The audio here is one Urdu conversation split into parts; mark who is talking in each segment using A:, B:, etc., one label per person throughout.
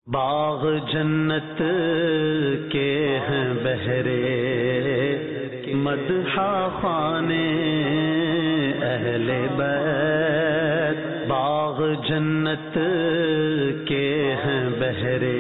A: बाग जन्नत के हैं बहरे मदहा खाने अहले बैत। बाग जन्नत के हैं बहरे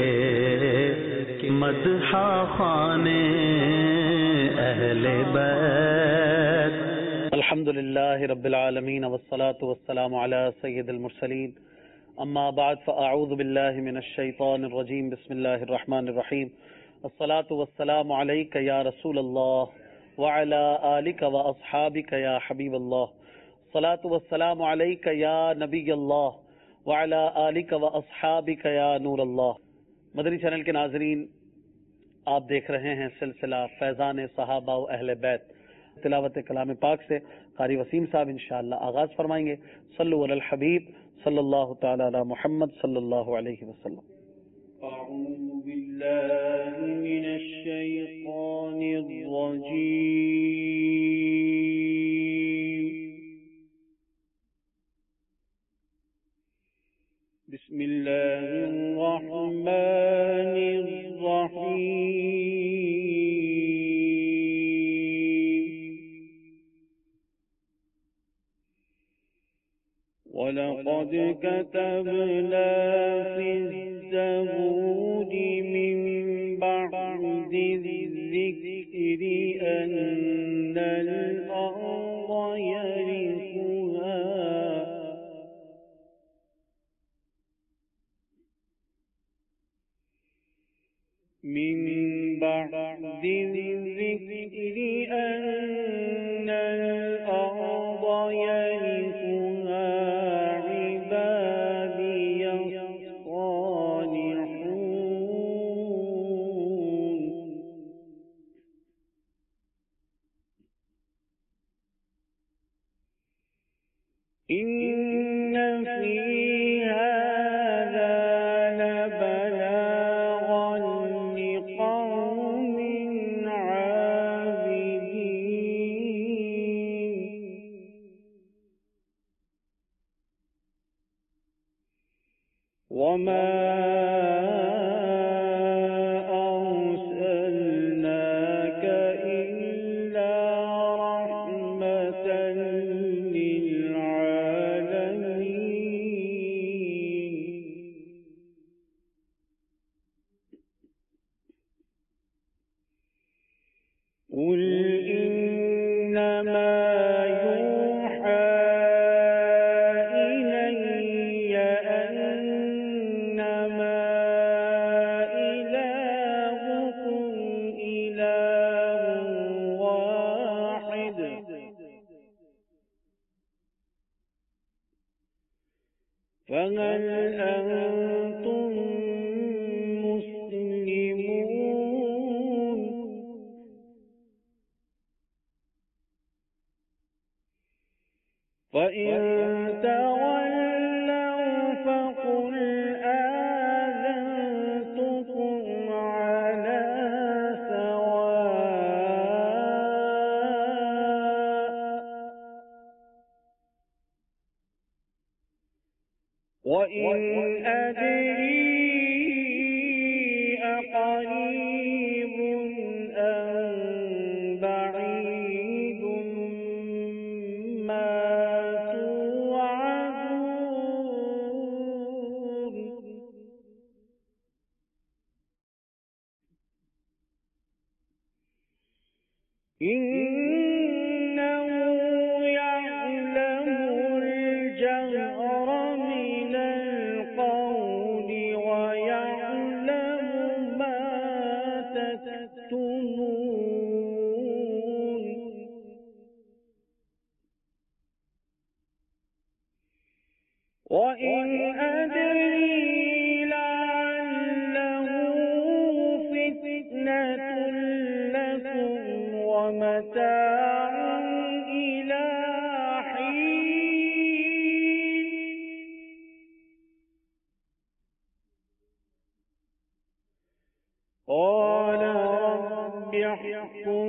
A: मदहा खाने अहले बैत। अल्हम्दुलिल्लाहि रब्बिल आलमीन वस्सलातु वस्सलामु अला सय्यिदिल मुरसलीन। अम्मा बाद फ़अऊज़ु बिल्लाहि मिनश शैतानिर रजीम। बिस्मिल्लाहिर रहमानिर रहीम। अस्सलातु वस्सलामु अलैका या रसूलल्लाह व अला आलिका व अस्हाबिका या हबीबल्लाह। अस्सलातु वस्सलामु अलैका या नबियल्लाह व अला आलिका व अस्हाबिका या नूरल्लाह। मदनी चैनल के नाज़रीन, आप देख रहे हैं सिलसिला फैज़ान सहाबा व अहले बैत। तिलावत कलाम पाक से कारी वसीम साहब इंशाअल्लाह आगाज फरमाएंगे। सल्लु अलल हबीब सल्लल्लाहु तआला अला मुहम्मद सल्लल्लाहु अलैहि वसल्लम।
B: अऊज़ु बिल्लाहि मिनश शैतानिर रजीम। बिस्मिल्लाहिर रहमानिर रहीम। वलक़द कतबना फ़िज़्ज़बूर मिन बअदि ज़िक्रि अन्नल अर्ज़ यरिथुहा मिन बअदि ज़िक्रि अन्नल अर्ज़ यरिथुहा إن في هذا لبلاغا لقوم عابدين وما أرسلناك إلا رحمة قل إنما يوحى إلي أنما إلهكم إله واحد فهل أنتم مسلمون؟ فإن تولوا فقل آذنتكم على سواء وإن أدري أقريب أم بعيد ما توعدون إنه يعلم الجهر من القول ويعلم ما تكتمون وإن أدري لعله فتنة لكم ومتاع إلى حين قال رب احكم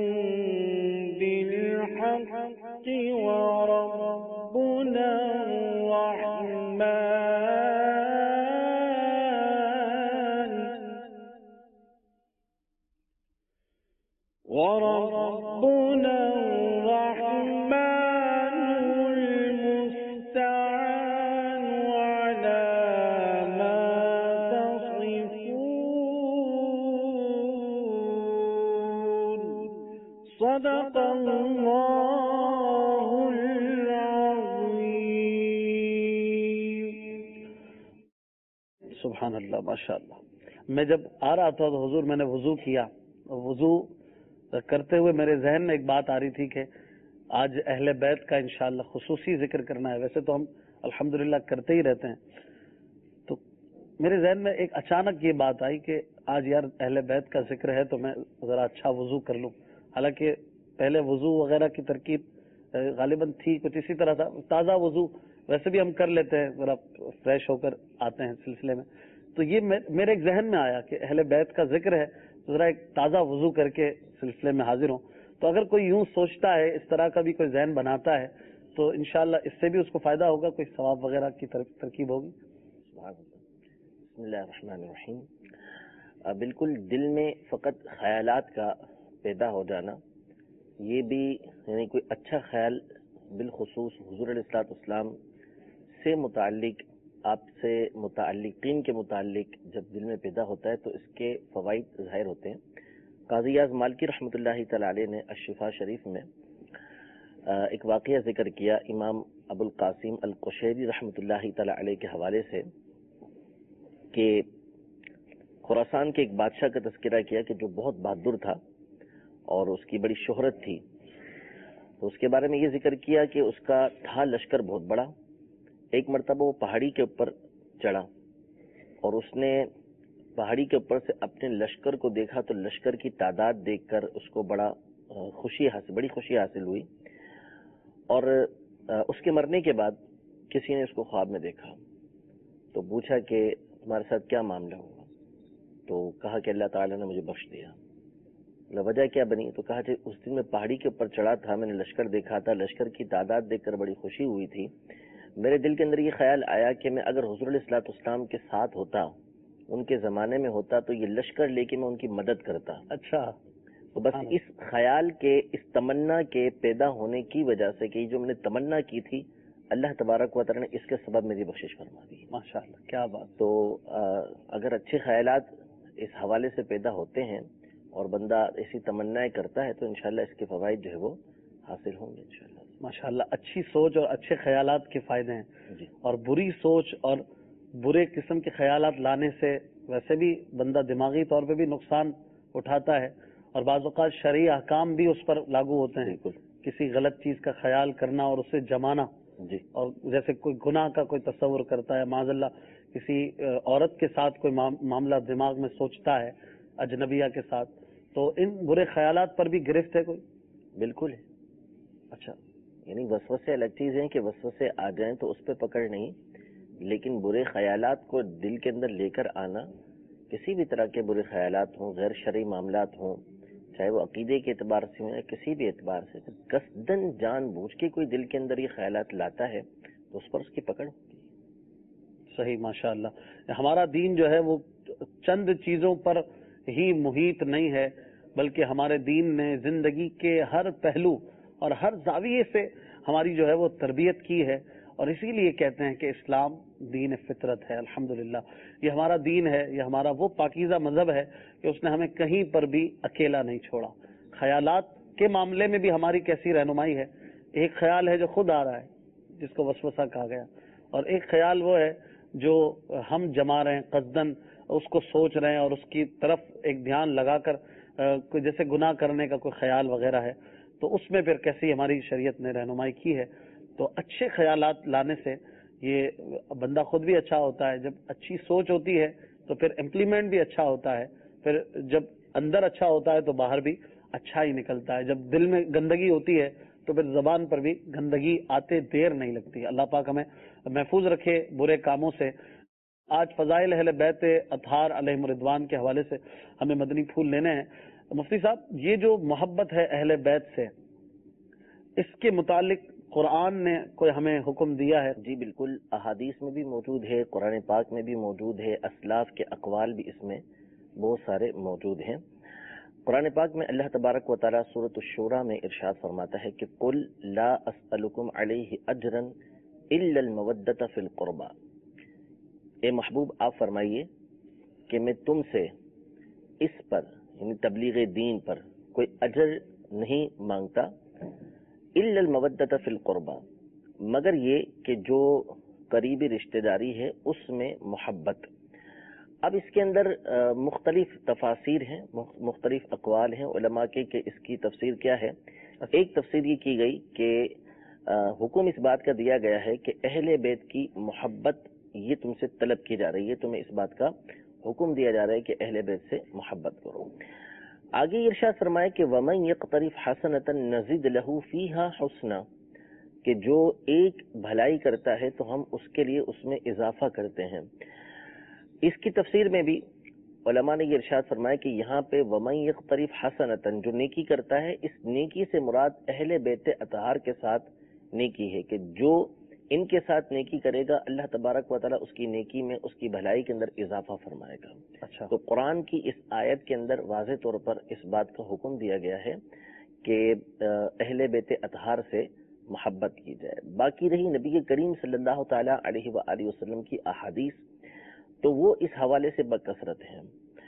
B: بالحق وربنا الرحمن وربنا الرحمن المستعان على ما تصفون صدق اللہ العظیم.
A: سبحان اللہ، ماشاء اللہ. میں جب آ رہا تھا تو حضور میں نے وضو کیا، وضو کرتے ہوئے میرے ذہن میں ایک بات آ رہی تھی کہ آج اہل بیت کا انشاءاللہ خصوصی ذکر کرنا ہے. ویسے تو ہم الحمدللہ کرتے ہی رہتے ہیں، تو میرے ذہن میں ایک اچانک یہ بات آئی کہ آج یار اہل بیت کا ذکر ہے تو میں ذرا اچھا وضو کر لوں. حالانکہ پہلے وضو وغیرہ کی ترکیب غالباً تھی کچھ اسی طرح تھا، تازہ وضو ویسے بھی ہم کر لیتے ہیں، ذرا فریش ہو کر آتے ہیں سلسلے میں. تو یہ میرے ایک ذہن میں آیا کہ اہل بیت کا ذکر ہے تو ذرا ایک تازہ وضو کر کے سلسلے میں حاضر ہوں. تو اگر کوئی یوں سوچتا ہے، اس طرح کا بھی کوئی ذہن بناتا ہے تو انشاءاللہ اس سے بھی اس کو فائدہ ہوگا، کوئی ثواب وغیرہ کی ترکیب ہوگی.
C: بسم اللہ الرحمن الرحیم. بالکل دل میں فقط خیالات کا پیدا ہو جانا، یہ بھی یعنی کوئی اچھا خیال بالخصوص حضور علیہ الصلوۃ والسلام سے متعلق، آپ سے متعلقین کے متعلق جب دل میں پیدا ہوتا ہے تو اس کے فوائد ظاہر ہوتے ہیں. قاضی اعظم مالکی رحمۃ اللہ تعالی علیہ نے الشفا شریف میں ایک واقعہ ذکر کیا امام ابو القاسم القشیری رحمۃ اللہ تعالی علیہ کے حوالے سے کہ خراسان کے ایک بادشاہ کا تذکرہ کیا کہ جو بہت بہادر تھا اور اس کی بڑی شہرت تھی. تو اس کے بارے میں یہ ذکر کیا کہ اس کا تھا لشکر بہت بڑا. ایک مرتبہ وہ پہاڑی کے اوپر چڑھا اور اس نے پہاڑی کے اوپر سے اپنے لشکر کو دیکھا تو لشکر کی تعداد دیکھ کر اس کو بڑی خوشی حاصل ہوئی. اور اس کے مرنے کے بعد کسی نے اس کو خواب میں دیکھا تو پوچھا کہ تمہارے ساتھ کیا معاملہ ہوا؟ تو کہا کہ اللہ تعالیٰ نے مجھے بخش دیا. وجہ کیا بنی؟ تو کہا کہ اس دن میں پہاڑی کے اوپر چڑھا تھا، میں نے لشکر دیکھا تھا، لشکر کی تعداد دیکھ کر بڑی خوشی ہوئی تھی. میرے دل کے اندر یہ خیال آیا کہ میں اگر حضور علیہ الصلوۃ والسلام کے ساتھ ہوتا، ان کے زمانے میں ہوتا تو یہ لشکر لے کے میں ان کی مدد کرتا.
A: اچھا،
C: تو بس اس خیال کے، اس تمنا کے پیدا ہونے کی وجہ سے کہ جو میں نے تمنا کی تھی اللہ تبارک و تعالی نے اس کے سبب میری بخشش فرما دی.
A: ماشاءاللہ، کیا بات.
C: تو اگر اچھے خیالات اس حوالے سے پیدا ہوتے ہیں اور بندہ ایسی تمنائیں کرتا ہے تو انشاءاللہ اس کے فوائد جو ہے وہ حاصل ہوں گے انشاءاللہ.
A: ماشاءاللہ، اچھی سوچ اور اچھے خیالات کے فائدے ہیں
C: جی.
A: اور بری سوچ اور برے قسم کے خیالات لانے سے ویسے بھی بندہ دماغی طور پہ بھی نقصان اٹھاتا ہے اور بعض اوقات شرعی احکام بھی اس پر لاگو ہوتے ہیں.
C: بالکل.
A: کسی غلط چیز کا خیال کرنا اور اسے جمانا.
C: جی.
A: اور جیسے کوئی گناہ کا کوئی تصور کرتا ہے، معاذ اللہ کسی عورت کے ساتھ کوئی معاملہ دماغ میں سوچتا ہے اجنبیہ کے ساتھ، تو ان برے خیالات پر بھی گرفت ہے کوئی.
C: بالکل ہے.
A: اچھا،
C: یعنی وسوسے الگ چیز ہیں کہ وسوسے آ جائیں تو اس پہ پکڑ نہیں، لیکن برے خیالات کو دل کے اندر لے کر آنا، کسی بھی طرح کے برے خیالات ہوں، غیر شرعی معاملات ہوں، چاہے وہ عقیدے کے اعتبار سے ہوں یا کسی بھی اعتبار سے، قصدن جان بوجھ کے کوئی دل کے اندر یہ خیالات لاتا ہے تو اس پر اس کی پکڑ ہوتی ہے.
A: صحیح، ماشاءاللہ. ہمارا دین جو ہے وہ چند چیزوں پر ہی محیط نہیں ہے، بلکہ ہمارے دین نے زندگی کے ہر پہلو اور ہر زاویے سے ہماری جو ہے وہ تربیت کی ہے. اور اسی لیے کہتے ہیں کہ اسلام دین فطرت ہے. الحمدللہ یہ ہمارا دین ہے، یہ ہمارا وہ پاکیزہ مذہب ہے کہ اس نے ہمیں کہیں پر بھی اکیلا نہیں چھوڑا. خیالات کے معاملے میں بھی ہماری کیسی رہنمائی ہے. ایک خیال ہے جو خود آ رہا ہے جس کو وسوسہ کہا گیا، اور ایک خیال وہ ہے جو ہم جما رہے ہیں قصدن، اس کو سوچ رہے ہیں اور اس کی طرف ایک دھیان لگا کر جیسے گناہ کرنے کا کوئی خیال وغیرہ ہے، تو اس میں پھر کیسی ہماری شریعت نے رہنمائی کی ہے. تو اچھے خیالات لانے سے یہ بندہ خود بھی اچھا ہوتا ہے. جب اچھی سوچ ہوتی ہے تو پھر امپلیمنٹ بھی اچھا ہوتا ہے. پھر جب اندر اچھا ہوتا ہے تو باہر بھی اچھا ہی نکلتا ہے. جب دل میں گندگی ہوتی ہے تو پھر زبان پر بھی گندگی آتے دیر نہیں لگتی. اللہ پاک ہمیں محفوظ رکھے برے کاموں سے. آج فضائل اہل بیت اطہار علیہم الرضوان کے حوالے سے ہمیں مدنی پھول لینے ہیں. مفتی صاحب، یہ جو محبت ہے اہل بیت سے، اس کے متعلق قرآن نے کوئی ہمیں حکم دیا ہے؟
C: جی بالکل، احادیث میں بھی موجود ہے، قرآن پاک میں بھی موجود ہے، اسلاف کے اقوال بھی اس میں بہت سارے موجود ہیں. قرآن پاک میں اللہ تبارک و تعالیٰ سورۃ الشورى میں ارشاد فرماتا ہے کہ قل لا اسألکم علیہ اجرا الا المودۃ فی القربى، اے محبوب آپ فرمائیے کہ میں تم سے اس پر یعنی تبلیغ دین پر کوئی اجر نہیں مانگتا، الا المودۃ فی القربى، مگر یہ کہ جو قریبی رشتہ داری ہے اس میں محبت۔ اب اس کے اندر مختلف تفاسیر ہیں، مختلف اقوال ہیں علماء کے کہ اس کی تفسیر کیا ہے۔ ایک تفسیر یہ کی گئی کہ حکم اس بات کا دیا گیا ہے کہ اہل بیت کی محبت یہ تم سے طلب کی جا رہی ہے، تمہیں اس بات کا حکم دیا جا رہا ہے کہ اہل بیت سے محبت کرو۔ آگے یہ ارشاد فرمائے کہ وَمَن يَقْتَرِفْ حَسَنَةً نَزِدْ لَهُ فِيهَا حُسْنًا، کہ جو ایک بھلائی کرتا ہے تو ہم اس کے لیے اس میں اضافہ کرتے ہیں۔ اس کی تفسیر میں بھی علماء نے یہ ارشاد فرمایا کہ یہاں پہ وَمَن يَقْتَرِفْ حَسَنَةً جو نیکی کرتا ہے، اس نیکی سے مراد اہل بیت اطہار کے ساتھ نیکی ہے، کہ جو ان کے ساتھ نیکی کرے گا اللہ تبارک و تعالیٰ اس کی نیکی میں، اس کی بھلائی کے اندر اضافہ فرمائے گا۔
A: اچھا،
C: تو قرآن کی اس آیت کے اندر واضح طور پر اس بات کا حکم دیا گیا ہے کہ اہل بیت اطہار سے محبت کی جائے۔ باقی رہی نبی کریم صلی اللہ تعالیٰ علیہ وآلہ وسلم کی احادیث، تو وہ اس حوالے سے بکثرت ہیں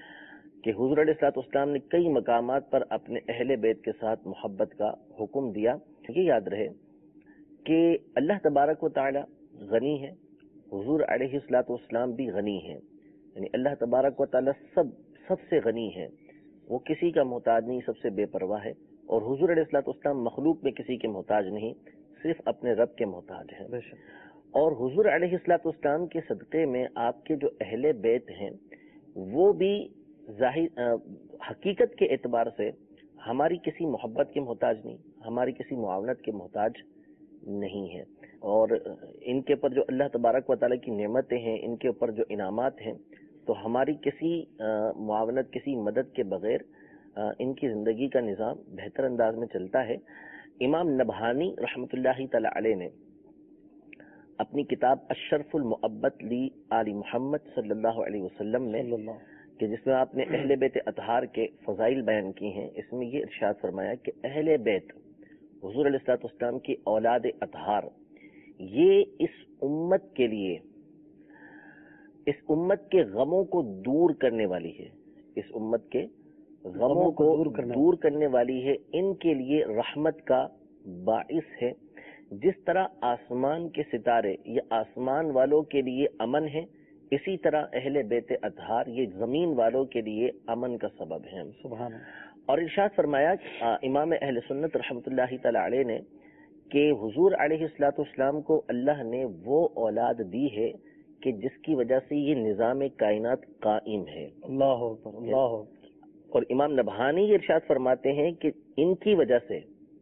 C: کہ حضور علیہ الصلوۃ والسلام نے کئی مقامات پر اپنے اہل بیت کے ساتھ محبت کا حکم دیا۔ یہ یاد رہے کہ اللہ تبارک و تعالی غنی ہے، حضور علیہ الصلوۃ والسلام بھی غنی ہیں، یعنی اللہ تبارک و تعالی سب سے غنی ہے، وہ کسی کا محتاج نہیں، سب سے بے پرواہ ہے، اور حضور علیہ الصلوۃ والسلام مخلوق میں کسی کے محتاج نہیں، صرف اپنے رب کے محتاج ہیں۔ اور حضور علیہ الصلوۃ والسلام کے صدقے میں آپ کے جو اہل بیت ہیں وہ بھی ظاہر حقیقت کے اعتبار سے ہماری کسی محبت کے محتاج نہیں، ہماری کسی معاونت کے محتاج نہیں ہیں، اور ان کے اوپر جو اللہ تبارک و تعالیٰ کی نعمتیں ہیں، ان کے اوپر جو انعامات ہیں، تو ہماری کسی معاونت، کسی مدد کے بغیر ان کی زندگی کا نظام بہتر انداز میں چلتا ہے۔ امام نبہانی رحمۃ اللہ تعالی علیہ نے اپنی کتاب الشرف المؤبت لی آل محمد صلی اللہ علیہ وسلم میں، کہ جس میں آپ نے اہل بیت اطہار کے فضائل بیان کی ہیں، اس میں یہ ارشاد فرمایا کہ اہل بیت حضور علیہ الصلوۃ والسلام کی اولاد اطہار یہ اس امت کے لیے، اس امت کے غموں کو دور کرنے والی ہے، اس امت کے غموں کو دور کرنے والی ہے، ان کے لیے رحمت کا باعث ہے۔ جس طرح آسمان کے ستارے یہ آسمان والوں کے لیے امن ہے، اسی طرح اہل بیت اطہار یہ زمین والوں کے لیے امن کا سبب ہے۔
A: سبحان اللہ۔
C: اور ارشاد فرمایا امام اہل سنت رحمۃ اللہ تعالی علیہ نے کہ حضور علیہ الصلوۃ والسلام کو اللہ نے وہ اولاد دی ہے کہ جس کی وجہ سے یہ نظام کائنات قائم ہے۔
A: اللہ اکبر، اللہ اکبر۔
C: اور امام نبہانی یہ ارشاد فرماتے ہیں کہ ان کی وجہ سے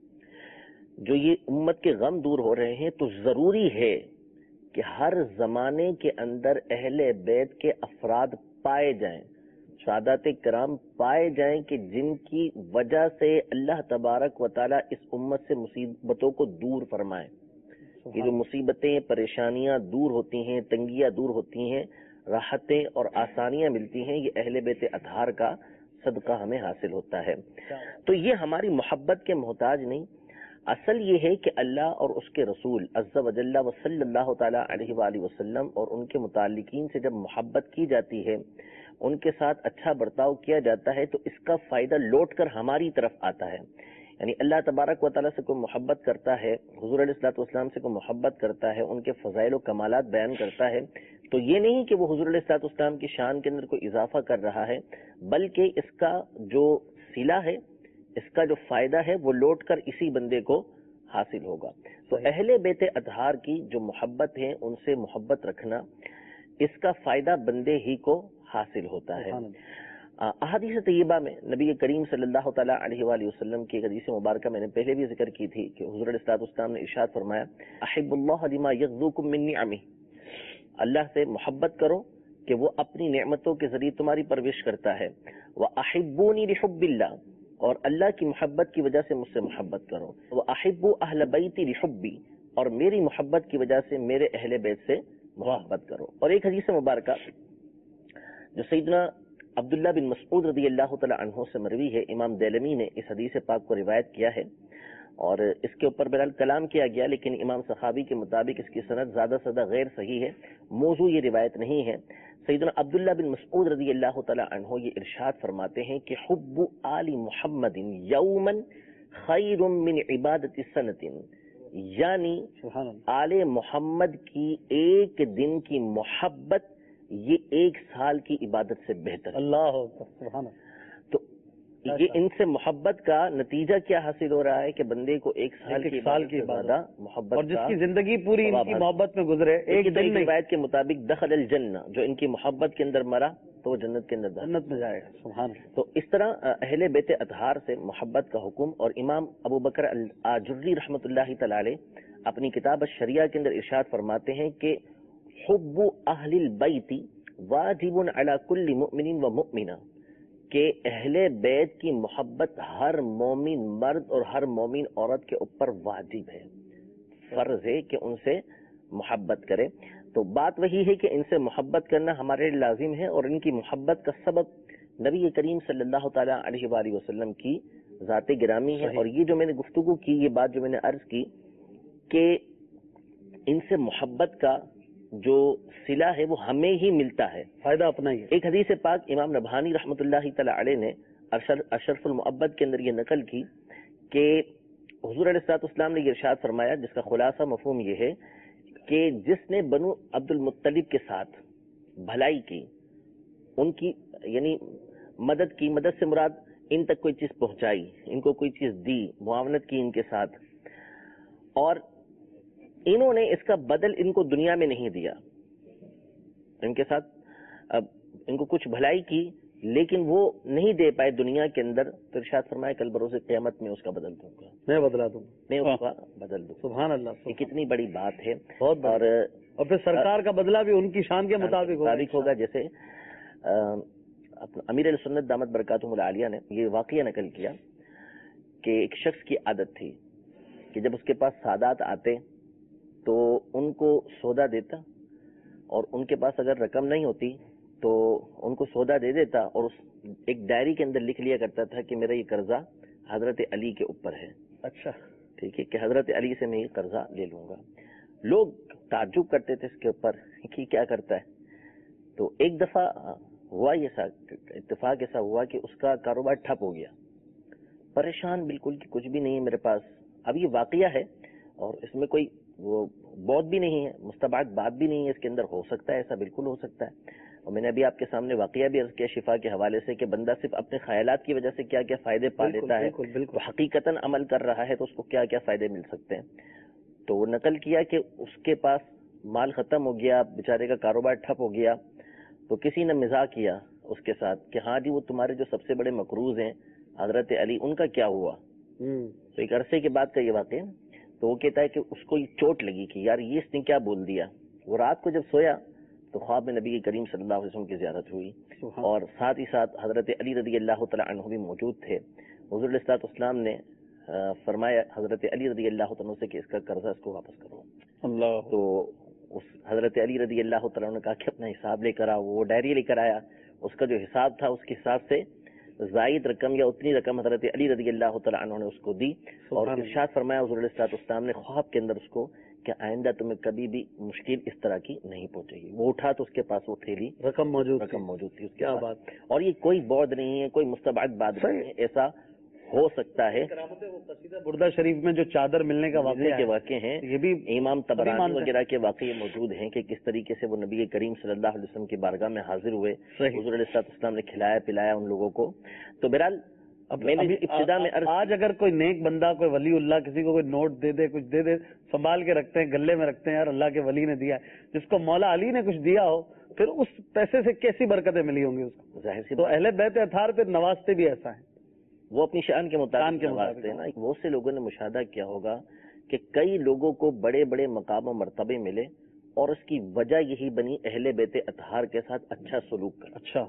C: جو یہ امت کے غم دور ہو رہے ہیں، تو ضروری ہے کہ ہر زمانے کے اندر اہل بیت کے افراد پائے جائیں، سادات کرام پائے جائیں کہ جن کی وجہ سے اللہ تبارک و تعالیٰ اس امت سے مصیبتوں کو دور فرمائے۔ یہ جو مصیبتیں، پریشانیاں دور ہوتی ہیں، تنگیاں دور ہوتی ہیں، راحتیں اور آسانیاں ملتی ہیں، یہ اہل بیت اطہار کا صدقہ ہمیں حاصل ہوتا ہے۔ تو یہ ہماری محبت کے محتاج نہیں، اصل یہ ہے کہ اللہ اور اس کے رسول عز و جل و صلی اللہ تعالیٰ علیہ وآلہ وسلم اور ان کے متعلقین سے جب محبت کی جاتی ہے، ان کے ساتھ اچھا برتاؤ کیا جاتا ہے، تو اس کا فائدہ لوٹ کر ہماری طرف آتا ہے۔ یعنی اللہ تبارک و تعالیٰ سے کوئی محبت کرتا ہے، حضور علیہ الصلوۃ والسلام سے کوئی محبت کرتا ہے، ان کے فضائل و کمالات بیان کرتا ہے، تو یہ نہیں کہ وہ حضور علیہ الصلوۃ والسلام کی شان کے اندر کوئی اضافہ کر رہا ہے، بلکہ اس کا جو صلہ ہے، اس کا جو فائدہ ہے، وہ لوٹ کر اسی بندے کو حاصل ہوگا۔ تو اہل بیت اطہار کی جو محبت ہے، ان سے محبت رکھنا، اس کا فائدہ بندے ہی کو حاصل ہوتا ہے۔ احادیث طیبہ میں نبی کریم صلی اللہ تعالیٰ علیہ وآلہ وسلم کی ایک حدیث مبارکہ میں نے پہلے بھی ذکر کی تھی کہ حضور علیہ الصلوۃ والسلام نے ارشاد فرمایا، احب اللہ لما یغذوکم من نعمہ، اللہ سے محبت کرو کہ وہ اپنی نعمتوں کے ذریعے تمہاری پرورش کرتا ہے، وَأَحِبُّونِي لِحُبِّ اللَّهِ، اور اللہ کی محبت کی وجہ سے مجھ سے محبت کرو، وَأَحِبُّ أَهْلَ بَيْتِي لِحُبِّي، اور میری محبت کی وجہ سے میرے اہل بیت سے محبت کرو۔ اور ایک حدیث مبارکہ جو سیدنا عبداللہ بن مسعود رضی اللہ تعالی عنہ سے مروی ہے، امام دیلمی نے اس حدیث پاک کو روایت کیا ہے اور اس کے اوپر بہرحال کلام کیا گیا، لیکن امام سخاوی کے مطابق اس کی سند زیادہ سے زیادہ غیر صحیح ہے، موضوع یہ روایت نہیں ہے۔ سیدنا عبداللہ بن مسعود رضی اللہ تعالی عنہ یہ ارشاد فرماتے ہیں کہ حب آل محمد یوما خیر من عبادت سنت، یعنی آل محمد کی ایک دن کی محبت یہ ایک سال کی عبادت سے بہتر ہے۔
A: اللہ سبحان اللہ۔
C: تو یہ ان سے محبت کا نتیجہ کیا حاصل ہو رہا ہے کہ بندے کو ایک سال کی زیادہ محبت،
A: اور جس کی زندگی پوری ان کی محبت میں گزرے، ایک دن میں
C: روایت کے مطابق دخل الجنہ، جو ان کی محبت کے اندر مرا تو وہ جنت کے اندر
A: جنت میں جائے گا۔ سبحان اللہ۔
C: تو اس طرح اہل بیت اطہار سے محبت کا حکم، اور امام ابو بکر الآجری رحمۃ اللہ تعالی علیہ اپنی کتاب الشریعہ کے اندر ارشاد فرماتے ہیں کہ حب اہل البیت واجب علی کل مؤمن و مؤمنہ، کہ اہل بیت کی محبت ہر مومن مرد اور ہر مومن عورت کے اوپر واجب ہے، فرض ہے کہ ان سے محبت کرے۔ تو بات وہی ہے کہ ان سے محبت کرنا ہمارے لیے لازم ہے، اور ان کی محبت کا سبب نبی کریم صلی اللہ تعالی علیہ وآلہ وسلم کی ذات گرامی ہے۔ اور یہ جو میں نے گفتگو کی، یہ بات جو میں نے عرض کی کہ ان سے محبت کا جو صلہ ہے وہ ہمیں ہی ملتا ہے،
A: فائدہ اپنا ہی ہے۔
C: ایک حدیث پاک امام نبہانی رحمۃ اللہ تعالی علیہ نے اشرف المعبد کے اندر یہ نقل کی کہ حضور علیہ الصلوۃ والسلام نے یہ ارشاد فرمایا، جس کا خلاصہ مفہوم یہ ہے کہ جس نے بنو عبد المطلب کے ساتھ بھلائی کی، ان کی یعنی مدد کی، مدد سے مراد ان تک کوئی چیز پہنچائی، ان کو کوئی چیز دی، معاونت کی ان کے ساتھ، اور انہوں نے اس کا بدل ان کو دنیا میں نہیں دیا، ان کے ساتھ ان کو کچھ بھلائی کی لیکن وہ نہیں دے پائے دنیا کے اندر، تو ارشاد فرمایا کل بروز قیامت میں اس کا بدل دوں گا،
A: میں بدلا دوں گا،
C: میں اس کا بدل دوں گا۔
A: سبحان اللہ۔
C: یہ کتنی بڑی بات ہے،
A: بہت
C: اور
A: پھر سرکار کا بدلہ بھی ان کی شان کے مطابق
C: ہوگا۔ جیسے امیر السنت دامت برکاتہم العالیہ نے یہ واقعہ نقل کیا کہ ایک شخص کی عادت تھی کہ جب اس کے پاس سادات آتے تو ان کو سودا دیتا، اور ان کے پاس اگر رقم نہیں ہوتی تو ان کو سودا دے دیتا، اور اس ایک ڈائری کے اندر لکھ لیا کرتا تھا کہ میرا یہ قرضہ حضرت علی کے اوپر ہے۔
A: اچھا،
C: ٹھیک ہے، کہ حضرت علی سے میں یہ قرضہ لے لوں گا۔ لوگ تعجب کرتے تھے اس کے اوپر کہ کیا کرتا ہے۔ تو ایک دفعہ ہوا یہ اتفاق ایسا ہوا کہ اس کا کاروبار ٹھپ ہو گیا، پریشان بالکل کہ کچھ بھی نہیں ہے میرے پاس۔ اب یہ واقعہ ہے اور اس میں کوئی وہ بہت بھی نہیں ہے، مستبعد بات بھی نہیں ہے، اس کے اندر ہو سکتا ہے، ایسا بالکل ہو سکتا ہے۔ اور میں نے ابھی آپ کے سامنے واقعہ بھی عرض کیا شفا کے حوالے سے کہ بندہ صرف اپنے خیالات کی وجہ سے کیا کیا فائدے پا لیتا ہے، تو حقیقتاً عمل کر رہا ہے تو اس کو کیا کیا فائدے مل سکتے ہیں۔ تو وہ نقل کیا کہ اس کے پاس مال ختم ہو گیا، بیچارے کا کاروبار ٹھپ ہو گیا، تو کسی نے مزاح کیا اس کے ساتھ کہ ہاں جی وہ تمہارے جو سب سے بڑے مقروض ہیں حضرت علی، ان کا کیا ہوا؟ تو ایک عرصے کے بعد کا یہ واقعہ، تو وہ کہتا ہے کہ اس کو یہ چوٹ لگی کہ یار یہ اس نے کیا بول دیا۔ وہ رات کو جب سویا تو خواب میں نبی کریم صلی اللہ علیہ وسلم کی زیارت ہوئی، اور ساتھ ہی ساتھ حضرت علی رضی اللہ تعالی عنہ بھی موجود تھے۔ حضور علیہ الصلوۃ والسلام نے فرمایا حضرت علی رضی اللہ عنہ سے کہ اس کا قرضہ اس کو واپس کرو۔
A: اللہ،
C: تو اس حضرت علی رضی اللہ تعالیٰ نے کہا کہ اپنا حساب لے کر آؤ۔ وہ ڈائری لے کر آیا، اس کا جو حساب تھا اس کے حساب سے زائد رقم یا اتنی رقم حضرت علی رضی اللہ تعالیٰ عنہ نے اس کو دی، اور ارشاد فرمایا حضور علیہ الصلوۃ والسلام نے خواب کے اندر اس کو کہ آئندہ تمہیں کبھی بھی مشکل اس طرح کی نہیں پہنچے گی۔ وہ اٹھا تو اس کے پاس وہ تھیلی
A: رقم موجود
C: تھی اس کے پاس۔ اور یہ کوئی بعد نہیں ہے، کوئی مستبعد بات نہیں ہے، ایسا ہو سکتا ہے۔
A: بردہ شریف میں جو چادر ملنے کا
C: واقع ہیں، یہ بھی امام طبرانی وغیرہ کے واقعے موجود ہیں کہ کس طریقے سے وہ نبی کریم صلی اللہ علیہ وسلم کی بارگاہ میں حاضر ہوئے، حضور علیہ الصلوۃ والسلام نے کھلایا پلایا ان لوگوں کو۔ تو بہرحال ابتدا میں
A: آج اگر کوئی نیک بندہ، کوئی ولی اللہ کسی کو کوئی نوٹ دے دے، کچھ دے دے، سنبھال کے رکھتے ہیں، گلے میں رکھتے ہیں، یار اللہ کے ولی نے دیا ہے، جس کو مولا علی نے کچھ دیا ہو، پھر اس پیسے سے کیسی برکتیں ملی ہوں گی اس کو؟
C: ظاہر سی
A: تو اہل بیت اطہار پہ نوازتے بھی ایسا ہے،
C: وہ اپنی شان کے مطابق نوازتے ہیں نا۔ بہت سے لوگوں نے مشاہدہ کیا ہوگا کہ کئی لوگوں کو بڑے بڑے مقام و مرتبے ملے، اور اس کی وجہ یہی بنی اہل بیت اطہار کے ساتھ اچھا سلوک کرنا۔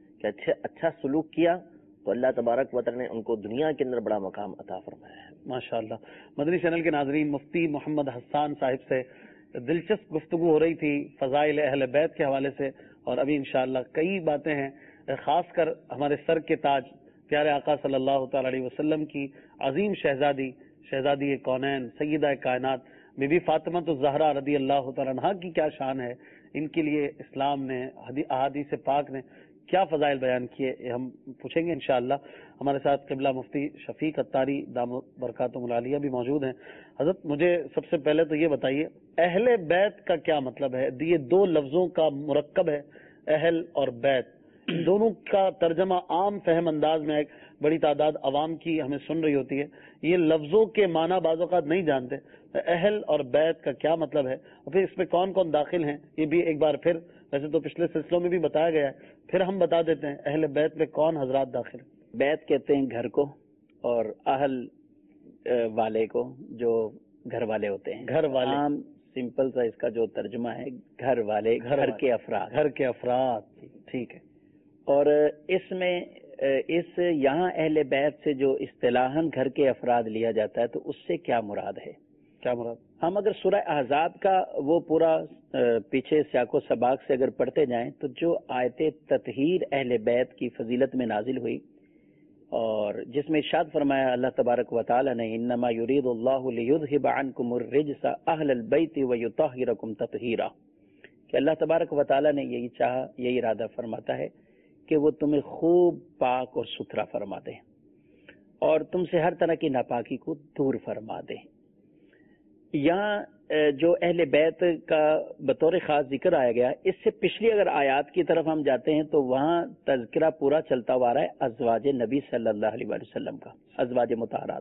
C: اچھا سلوک کیا تو اللہ تبارک و تعالی نے ان کو دنیا کے اندر بڑا مقام عطا فرمایا ہے۔
A: ماشاءاللہ۔ مدنی چینل کے ناظرین، مفتی محمد حسان صاحب سے دلچسپ گفتگو ہو رہی تھی فضائل اہل بیت کے حوالے سے، اور ابھی انشاءاللہ کئی باتیں ہیں خاص کر ہمارے سر کے تاج پیارے آقا صلی اللہ تعالی علیہ وسلم کی عظیم شہزادی کونین سیدہ کائنات بی بی فاطمہ الزہرا رضی اللہ تعالی عنہا کی کیا شان ہے، ان کے لیے اسلام نے احادیث پاک نے کیا فضائل بیان کیے، یہ ہم پوچھیں گے انشاءاللہ۔ ہمارے ساتھ قبلہ مفتی شفیق اتاری دامت برکاتہم العالیہ بھی موجود ہیں۔ حضرت مجھے سب سے پہلے تو یہ بتائیے اہل بیت کا کیا مطلب ہے؟ یہ دو لفظوں کا مرکب ہے، اہل اور بیت، دونوں کا ترجمہ عام فہم انداز میں ایک بڑی تعداد عوام کی ہمیں سن رہی ہوتی ہے، یہ لفظوں کے معنی بعض اوقات نہیں جانتے، اہل اور بیت کا کیا مطلب ہے، اور پھر اس میں کون کون داخل ہیں، یہ بھی ایک بار پھر، ویسے تو پچھلے سلسلوں میں بھی بتایا گیا ہے، پھر ہم بتا دیتے ہیں اہل بیت میں کون حضرات داخل ہیں۔
D: بیت کہتے ہیں گھر کو، اور اہل والے کو جو گھر والے ہوتے ہیں،
A: گھر والے،
D: عام سمپل سا اس کا جو ترجمہ ہے گھر والے، گھر کے افراد،
A: گھر کے افراد، ٹھیک ہے۔
D: اور اس میں اس یہاں اہل بیت سے جو اصطلاحاً گھر کے افراد لیا جاتا ہے تو اس سے کیا مراد ہے؟
A: کیا مراد؟
D: ہم اگر سورہ احزاب کا وہ پورا پیچھے سیاق و سباق سے اگر پڑھتے جائیں تو جو آیت تطہیر اہل بیت کی فضیلت میں نازل ہوئی اور جس میں ارشاد فرمایا اللہ تبارک و تعالی نے انما یرید اللہ لیذھب عنکم الرجس اہل البیت ویطہرکم تطہیرا، کہ اللہ تبارک و تعالی نے یہی چاہا، یہی ارادہ فرماتا ہے کہ وہ تمہیں خوب پاک اور ستھرا فرما دے اور تم سے ہر طرح کی ناپاکی کو دور فرما دے۔ یہاں جو اہل بیت کا بطور خاص ذکر آیا گیا، اس سے پچھلی اگر آیات کی طرف ہم جاتے ہیں تو وہاں تذکرہ پورا چلتا ہوا رہا ہے ازواج نبی صلی اللہ علیہ وسلم کا، ازواج مطہرات،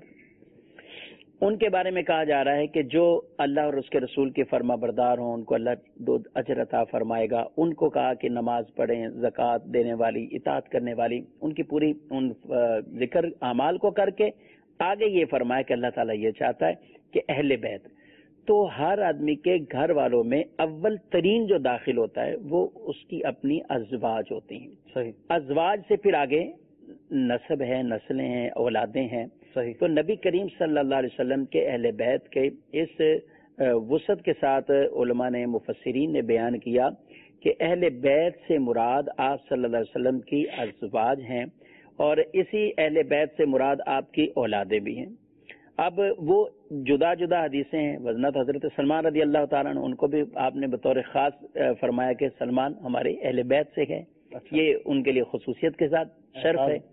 D: ان کے بارے میں کہا جا رہا ہے کہ جو اللہ اور اس کے رسول کے فرما بردار ہوں ان کو اللہ دو اجر عطا فرمائے گا۔ ان کو کہا کہ نماز پڑھیں، زکوٰۃ دینے والی، اطاعت کرنے والی، ان کی پوری ان ذکر اعمال کو کر کے آگے یہ فرمایا کہ اللہ تعالیٰ یہ چاہتا ہے کہ اہل بیت، تو ہر آدمی کے گھر والوں میں اول ترین جو داخل ہوتا ہے وہ اس کی اپنی ازواج ہوتی ہیں۔
A: صحیح۔
D: ازواج سے پھر آگے نسب ہے، نسلیں ہیں، اولادیں ہیں۔
A: صحیح۔
D: تو نبی کریم صلی اللہ علیہ وسلم کے اہل بیت کے اس وسعت کے ساتھ علماء نے، مفسرین نے بیان کیا کہ اہل بیت سے مراد آپ صلی اللہ علیہ وسلم کی ازواج ہیں اور اسی اہل بیت سے مراد آپ کی اولادیں بھی ہیں۔ اب وہ جدا جدا حدیثیں ہیں، وزنت حضرت سلمان رضی اللہ تعالیٰ عنہ، ان کو بھی آپ نے بطور خاص فرمایا کہ سلمان ہمارے اہل بیت سے ہے، یہ ان کے لیے خصوصیت کے ساتھ شرف ہے،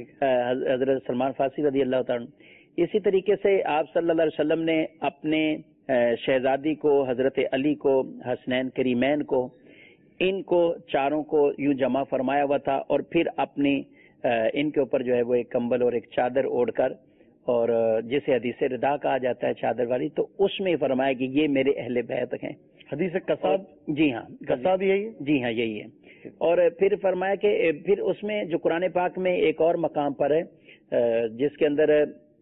D: حضرت سلمان فارسی رضی اللہ تعالیٰ عنہ۔ اسی طریقے سے آپ صلی اللہ علیہ وسلم نے اپنے شہزادی کو، حضرت علی کو، حسنین کریمین کو، ان کو چاروں کو یوں جمع فرمایا ہوا تھا، اور پھر اپنی ان کے اوپر جو ہے وہ ایک کمبل اور ایک چادر اوڑھ کر، اور جسے حدیث ردا کہا جاتا ہے چادر والی، تو اس میں فرمایا کہ یہ میرے اہل بیت ہیں۔
A: حدیث قصاب؟
D: جی ہاں،
A: قصاب یہی ہے؟
D: جی ہاں یہی ہے۔ اور پھر فرمایا کہ پھر اس میں جو قرآن پاک میں ایک اور مقام پر ہے جس کے اندر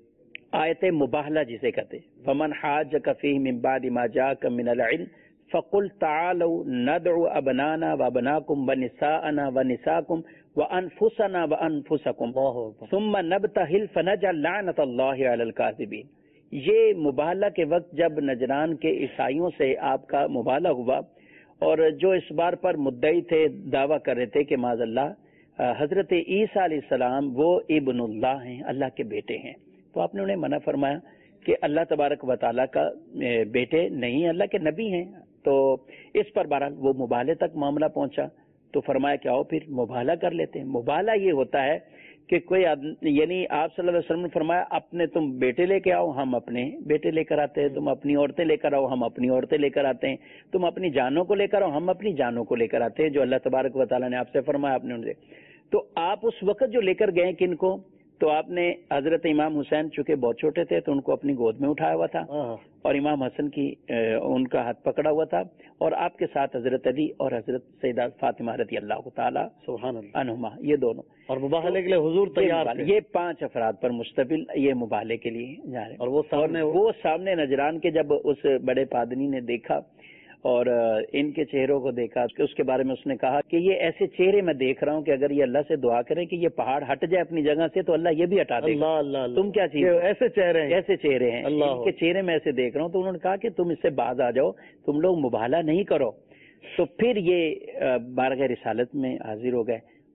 D: آیت مباہلہ جسے کہتے ہیں، فمن حاجک فیہ من بعد ما جاءک من العلم فقل تعالوا ندعو ابنانا وابناکم ونساءنا ونساءکم وانفسنا وانفسکم ثم نبتہل فنجعل لعنۃ اللہ علی الکاذبین۔ یہ مباہلہ کے وقت جب نجران کے عیسائیوں سے آپ کا مباہلہ ہوا اور جو اس بار پر مدعی تھے، دعویٰ کر رہے تھے کہ معاذ اللہ حضرت عیسیٰ علیہ السلام وہ ابن اللہ ہیں، اللہ کے بیٹے ہیں، تو آپ نے انہیں منع فرمایا کہ اللہ تبارک و تعالیٰ کا بیٹے نہیں، اللہ کے نبی ہیں۔ تو اس پر بہرحال وہ مباہلے تک معاملہ پہنچا، تو فرمایا کہ آؤ پھر مباہلہ کر لیتے ہیں۔ مباہلہ یہ ہوتا ہے کہ کوئی یعنی آپ صلی اللہ علیہ وسلم نے فرمایا اپنے تم بیٹے لے کے آؤ، ہم اپنے بیٹے لے کر آتے ہیں، تم اپنی عورتیں لے کر آؤ، ہم اپنی عورتیں لے کر آتے ہیں، تم اپنی جانوں کو لے کر آؤ، ہم اپنی جانوں کو لے کر آتے ہیں، جو اللہ تبارک و تعالیٰ نے آپ سے فرمایا آپ نے ان سے۔ تو آپ اس وقت جو لے کر گئے کن کو، تو آپ نے حضرت امام حسین چونکہ بہت چھوٹے تھے تو ان کو اپنی گود میں اٹھایا ہوا تھا، اور امام حسن کی ان کا ہاتھ پکڑا ہوا تھا، اور آپ کے ساتھ حضرت علی اور حضرت سیدہ فاطمہ رضی اللہ تعالیٰ
A: سبحان اللہ
D: عنہما، یہ دونوں،
A: اور مباہلے کے لیے حضور تیار تھے۔
D: یہ 5 افراد پر مشتمل یہ مباہلے کے لیے جا رہے ہیں۔
A: اور وہ
D: سامنے نجران کے جب اس بڑے پادنی نے دیکھا اور ان کے چہروں کو دیکھا، اس کے بارے میں اس نے کہا کہ یہ ایسے چہرے میں دیکھ رہا ہوں کہ اگر یہ اللہ سے دعا کریں کہ یہ پہاڑ ہٹ جائے اپنی جگہ سے تو اللہ یہ بھی ہٹا دے گا۔ تم کیا چیز،
A: ایسے
D: چہرے ہیں ان کے چہرے میں ایسے دیکھ رہا ہوں۔ تو انہوں نے کہا کہ تم اس سے باز آ جاؤ، تم لوگ مباہلہ نہیں کرو۔ تو پھر یہ بارگاہ رسالت میں حاضر ہو گئے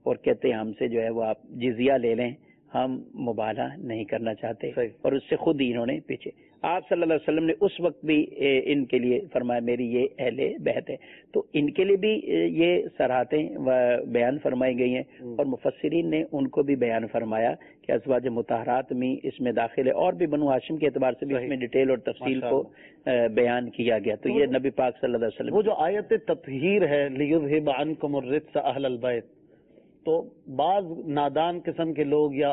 D: اور کہتے ہیں ہم سے جو ہے وہ آپ جزیہ لے لیں، ہم مبالغہ نہیں کرنا چاہتے، اور اس سے خود ہی انہوں نے پیچھے. آپ صلی اللہ علیہ وسلم نے اس وقت بھی ان کے لیے فرمایا میری یہ اہل بیت ہے، تو ان کے لیے بھی یہ صراحتیں بیان فرمائی گئی ہیں، اور مفسرین نے ان کو بھی بیان فرمایا کہ ازواج مطہرات میں اس میں داخل ہے، اور بھی بنو ہاشم کے اعتبار سے بھی اس میں ڈیٹیل اور تفصیل کو بیان کیا گیا. تو یہ نبی پاک صلی اللہ علیہ وسلم
A: وہ جو آیت تطہیر ہے لیذھب عنکم الرجس اہل البیت، تو بعض نادان قسم کے لوگ یا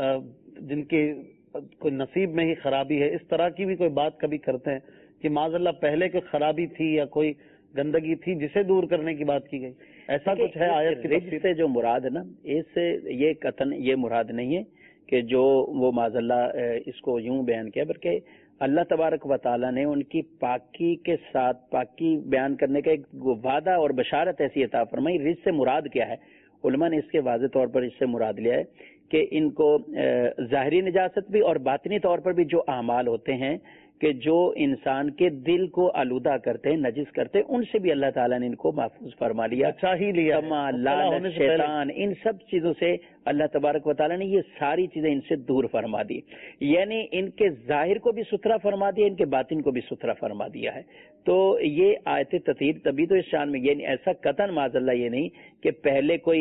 A: جن کے کوئی نصیب میں ہی خرابی ہے، اس طرح کی بھی کوئی بات کبھی کرتے ہیں کہ معاذ اللہ پہلے کوئی خرابی تھی یا کوئی گندگی تھی جسے دور کرنے کی بات کی گئی، ایسا کچھ ہے آیت کی
D: رجس سے جو مراد ہے نا، اس سے یہ قطعاً یہ مراد نہیں ہے کہ جو وہ معاذ اللہ اس کو یوں بیان کیا، بلکہ اللہ تبارک و تعالیٰ نے ان کی پاکی کے ساتھ پاکی بیان کرنے کا ایک وعدہ اور بشارت ایسی عطا فرمائی. رجس سے مراد کیا ہے؟ علماء نے اس کے واضح طور پر اس سے مراد لیا ہے کہ ان کو ظاہری نجاست بھی اور باطنی طور پر بھی جو اعمال ہوتے ہیں کہ جو انسان کے دل کو آلودہ کرتے ہیں، نجس کرتے ہیں، ان سے بھی اللہ تعالیٰ نے ان کو محفوظ فرما لیا.
A: اچھا ہی لیا،
D: لالچ، شیطان، ان سب چیزوں سے اللہ تبارک و تعالیٰ نے یہ ساری چیزیں ان سے دور فرما دی، یعنی ان کے ظاہر کو بھی ستھرا فرما دیا، ان کے باطن کو بھی ستھرا فرما دیا ہے. تو یہ آیت تطہیر تبھی تو اس شان میں، یعنی ایسا قطعاً معاذ اللہ یہ نہیں کہ پہلے کوئی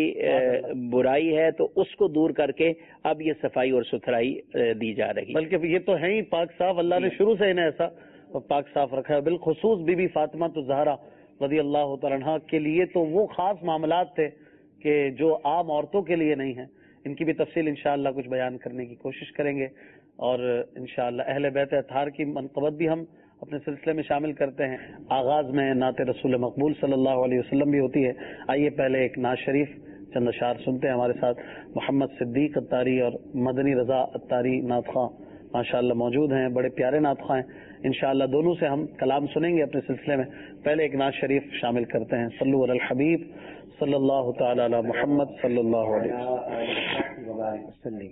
D: برائی ہے تو اس کو دور کر کے اب یہ صفائی اور ستھرائی دی جا رہی،
A: بلکہ یہ تو ہے ہی پاک صاف. اللہ نے شروع سے انہیں ایسا پاک صاف رکھا ہے. بالخصوص بی بی فاطمہ تو زہرا رضی اللہ تعالیٰ عنہا کے لیے تو وہ خاص معاملات تھے کہ جو عام عورتوں کے لیے نہیں ہیں. ان کی بھی تفصیل انشاءاللہ کچھ بیان کرنے کی کوشش کریں گے، اور انشاءاللہ اہل بیت اطہار کی منقبت بھی ہم اپنے سلسلے میں شامل کرتے ہیں. آغاز میں نعت رسول مقبول صلی اللہ علیہ وسلم بھی ہوتی ہے. آئیے پہلے ایک نعت شریف چند اشعار سنتے ہیں. ہمارے ساتھ محمد صدیق اتاری اور مدنی رضا اتاری نعت خواں ماشاءاللہ موجود ہیں، بڑے پیارے نعت خواں ہیں. انشاءاللہ دونوں سے ہم کلام سنیں گے اپنے سلسلے میں. پہلے ایک نعت شریف شامل کرتے ہیں. صلو علی الحبیب صلی اللہ تعالی علی محمد صلی اللہ علیہ وسلم.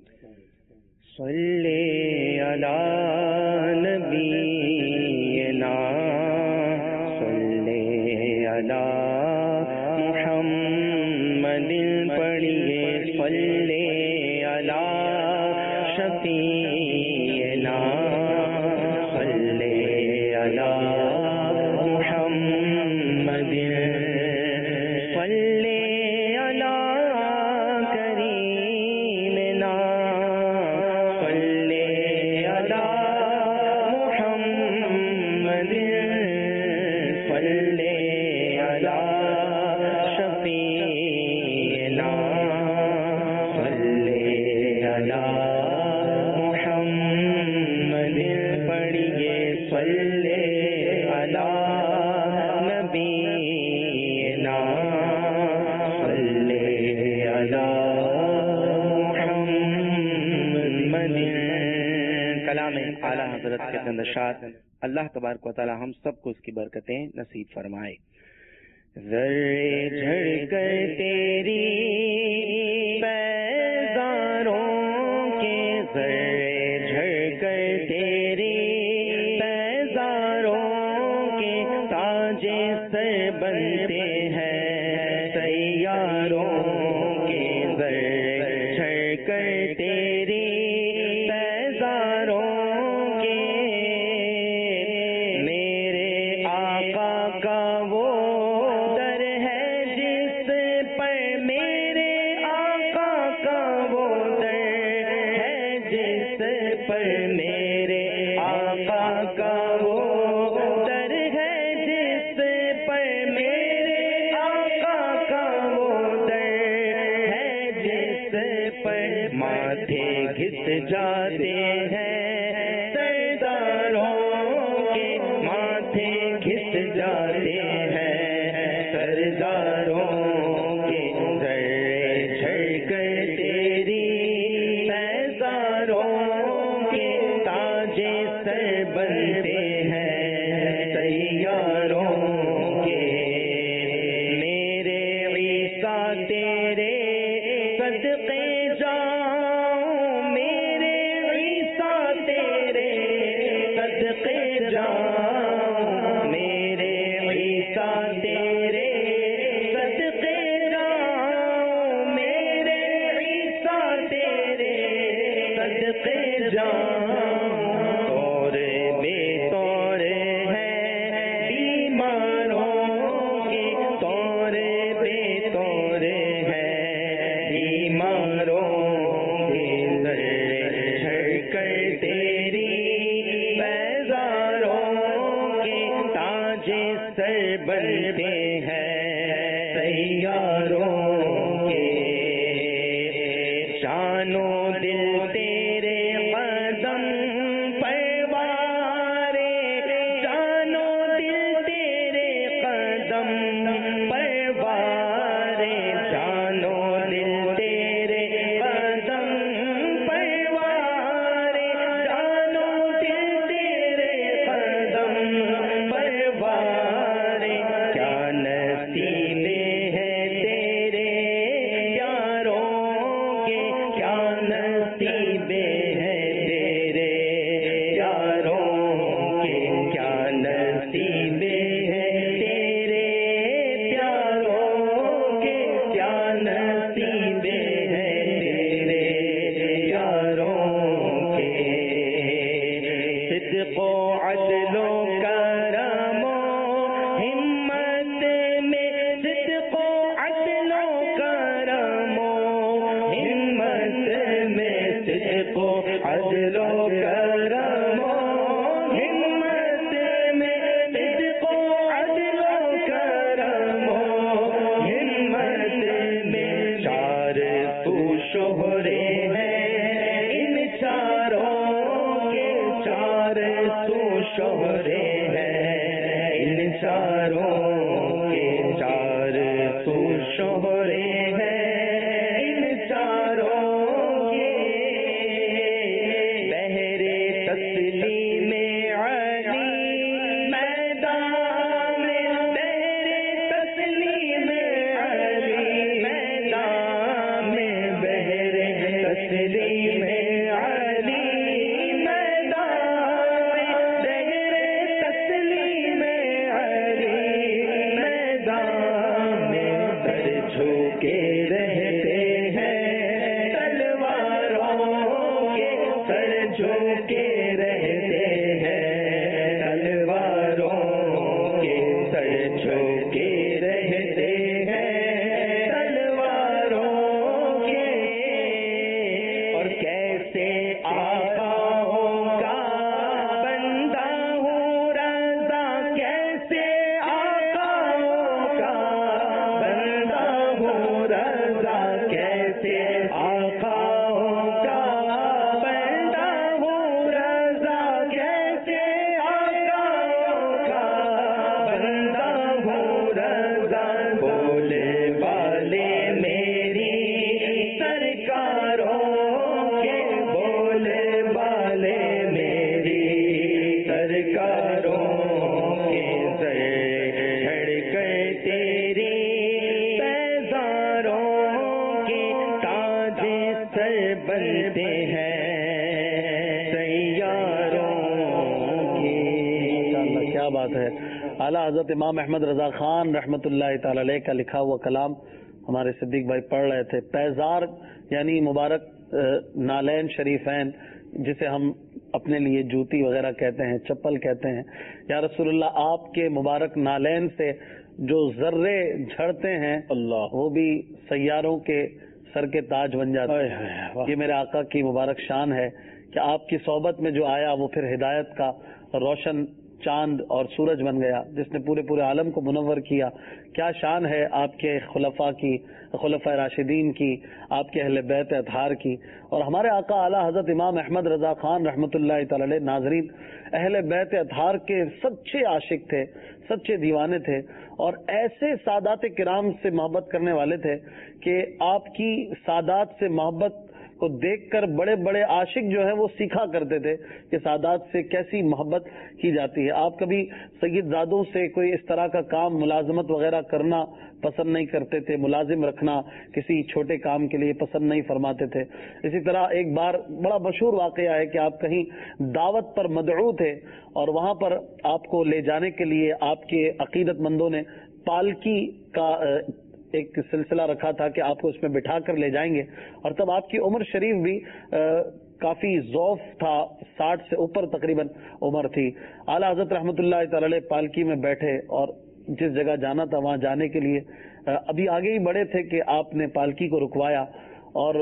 B: صلی علی نبینا صلی علی محمد پڑھیے، صلی علی شفیعنا صلی علی محمد صلی علی کریمنا صلی علی محمد صلی علی شفیعنا صلی علی محمد پڑھیے، صلی علی نبینا صلی علی محمد. کلام اعلیٰ حضرت کے اندشات اللہ تبارک و تعالی ہم سب کو اس کی برکتیں نصیب فرمائے. ذرے جھڑ کر تیری پیزاروں کے، ذرے جھڑ کر تیری پیزاروں کے تاج سر بنتے ہیں سیاروں کے، ذرے جھڑ کر تیری پیزاروں کے. میرے آقا کا وہ در ہے جس پر، میرے آقا کا وہ در ہے جس پر، میرے آقا کا وہ در ہے جس پر، میرے آقا کا وہ در ہے جس پر. ماتھے گھس جاتے ہیں سرداروں کے، ماتھے گھس جاتے ہیں سرداروں کے، ذرے جھڑ کر تیری پیزاروں کے تاج سر بنتے ہیں سیاروں کے. میرے عیسیٰ تیرے صدقے جاؤں، میرے عیسیٰ تیرے صدقے جاؤں، میرے عیسیٰ تیرے صدقے جاؤں،
A: اعلیٰ حضرت امام احمد رضا خان رحمۃ اللہ تعالی علیہ کا لکھا ہوا کلام ہمارے صدیق بھائی پڑھ رہے تھے. پیزار یعنی مبارک نالین شریفین، جسے ہم اپنے لیے جوتی وغیرہ کہتے ہیں، چپل کہتے ہیں. یا رسول اللہ، آپ کے مبارک نالین سے جو ذرے جھڑتے ہیں اللہ، وہ بھی سیاروں کے سر کے تاج بن جاتے ہیں. یہ میرے آقا کی مبارک شان ہے کہ آپ کی صحبت میں جو آیا وہ پھر ہدایت کا روشن چاند اور سورج بن گیا، جس نے پورے عالم کو منور کیا. کیا شان ہے آپ کے خلفاء کی، خلفاء راشدین کی، آپ کے اہل بیت اطہار کی. اور ہمارے آقا اعلیٰ حضرت امام احمد رضا خان رحمۃ اللہ تعالی علیہ ناظرین اہل بیت اطہار کے سچے عاشق تھے، سچے دیوانے تھے، اور ایسے سادات کرام سے محبت کرنے والے تھے کہ آپ کی سادات سے محبت کو دیکھ کر بڑے بڑے عاشق جو ہیں وہ سیکھا کرتے تھے کہ سادات سے کیسی محبت کی جاتی ہے. آپ کبھی سید زادوں سے کوئی اس طرح کا کام ملازمت وغیرہ کرنا پسند نہیں کرتے تھے، ملازم رکھنا کسی چھوٹے کام کے لیے پسند نہیں فرماتے تھے. اسی طرح ایک بار بڑا مشہور واقعہ ہے کہ آپ کہیں دعوت پر مدعو تھے اور وہاں پر آپ کو لے جانے کے لیے آپ کے عقیدت مندوں نے پالکی کا ایک سلسلہ رکھا تھا کہ آپ کو اس میں بٹھا کر لے جائیں گے. اور تب آپ کی عمر شریف بھی کافی ضعف تھا، 60 سے اوپر تقریباً عمر تھی. اعلیٰ حضرت رحمۃ اللہ تعالی علیہ پالکی میں بیٹھے اور جس جگہ جانا تھا وہاں جانے کے لیے ابھی آگے ہی بڑھے تھے کہ آپ نے پالکی کو رکوایا اور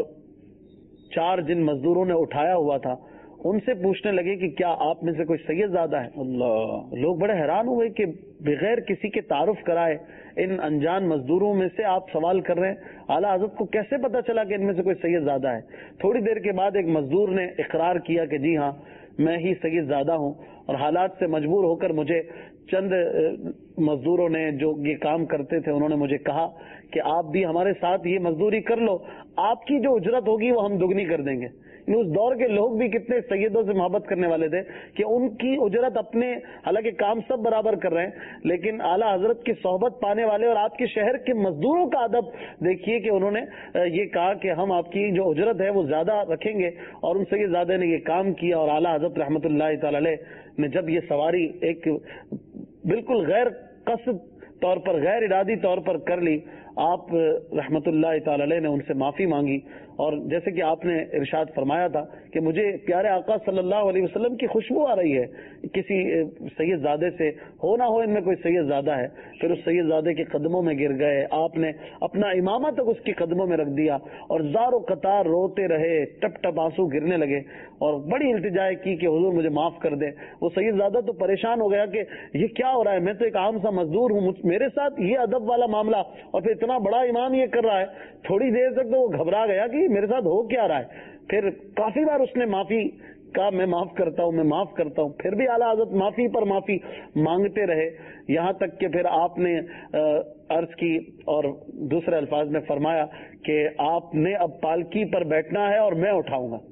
A: 4 جن مزدوروں نے اٹھایا ہوا تھا ان سے پوچھنے لگے کہ کیا آپ میں سے کوئی سید زادہ ہے. اللہ، لوگ بڑے حیران ہوئے کہ بغیر کسی کے تعارف کرائے ان انجان مزدوروں میں سے آپ سوال کر رہے ہیں. اعلیٰ حضرت کو کیسے پتا چلا کہ ان میں سے کوئی سید زادہ ہے؟ تھوڑی دیر کے بعد ایک مزدور نے اقرار کیا کہ جی ہاں میں ہی سید زادہ ہوں، اور حالات سے مجبور ہو کر مجھے چند مزدوروں نے جو یہ کام کرتے تھے انہوں نے مجھے کہا کہ آپ بھی ہمارے ساتھ یہ مزدوری کر لو، آپ کی جو اجرت ہوگی وہ ہم دگنی کر دیں گے. اس دور کے لوگ بھی کتنے سیدوں سے محبت کرنے والے تھے کہ ان کی اجرت اپنے، حالانکہ کام سب برابر کر رہے ہیں لیکن اعلیٰ حضرت کی صحبت پانے والے اور آپ کے شہر کے مزدوروں کا ادب دیکھیے کہ انہوں نے یہ کہا کہ ہم آپ کی جو اجرت ہے وہ زیادہ رکھیں گے، اور ان سید زادہ نے یہ کام کیا. اور اعلیٰ حضرت رحمۃ اللہ تعالی علیہ نے جب یہ سواری ایک بالکل غیر قصد طور پر، غیر ارادی طور پر کر لی، آپ رحمت اللہ تعالی علیہ نے ان سے معافی مانگی. اور جیسے کہ آپ نے ارشاد فرمایا تھا کہ مجھے پیارے آقا صلی اللہ علیہ وسلم کی خوشبو آ رہی ہے کسی سید زادے سے، ہو نہ ہو ان میں کوئی سید زادہ ہے. پھر اس سید زادے کے قدموں میں گر گئے، آپ نے اپنا امامہ تک اس کے قدموں میں رکھ دیا اور زار و قطار روتے رہے، ٹپ ٹپ آنسو گرنے لگے اور بڑی التجا کی کہ حضور مجھے معاف کر دیں. وہ سید زادہ تو پریشان ہو گیا کہ یہ کیا ہو رہا ہے، میں تو ایک عام سا مزدور ہوں، میرے ساتھ یہ ادب والا معاملہ، اور پھر اتنا بڑا امام یہ کر رہا ہے. تھوڑی دیر تک تو وہ گھبرا گیا کہ میرے ساتھ ہو کیا رہا ہے. پھر کافی بار اس نے معافی کہا، میں معاف کرتا ہوں، میں معاف کرتا ہوں. پھر بھی اعلیٰ حضرت معافی پر معافی مانگتے رہے، یہاں تک کہ پھر آپ نے عرض کی اور دوسرے الفاظ میں فرمایا کہ آپ نے اب پالکی پر بیٹھنا ہے اور میں اٹھاؤں گا.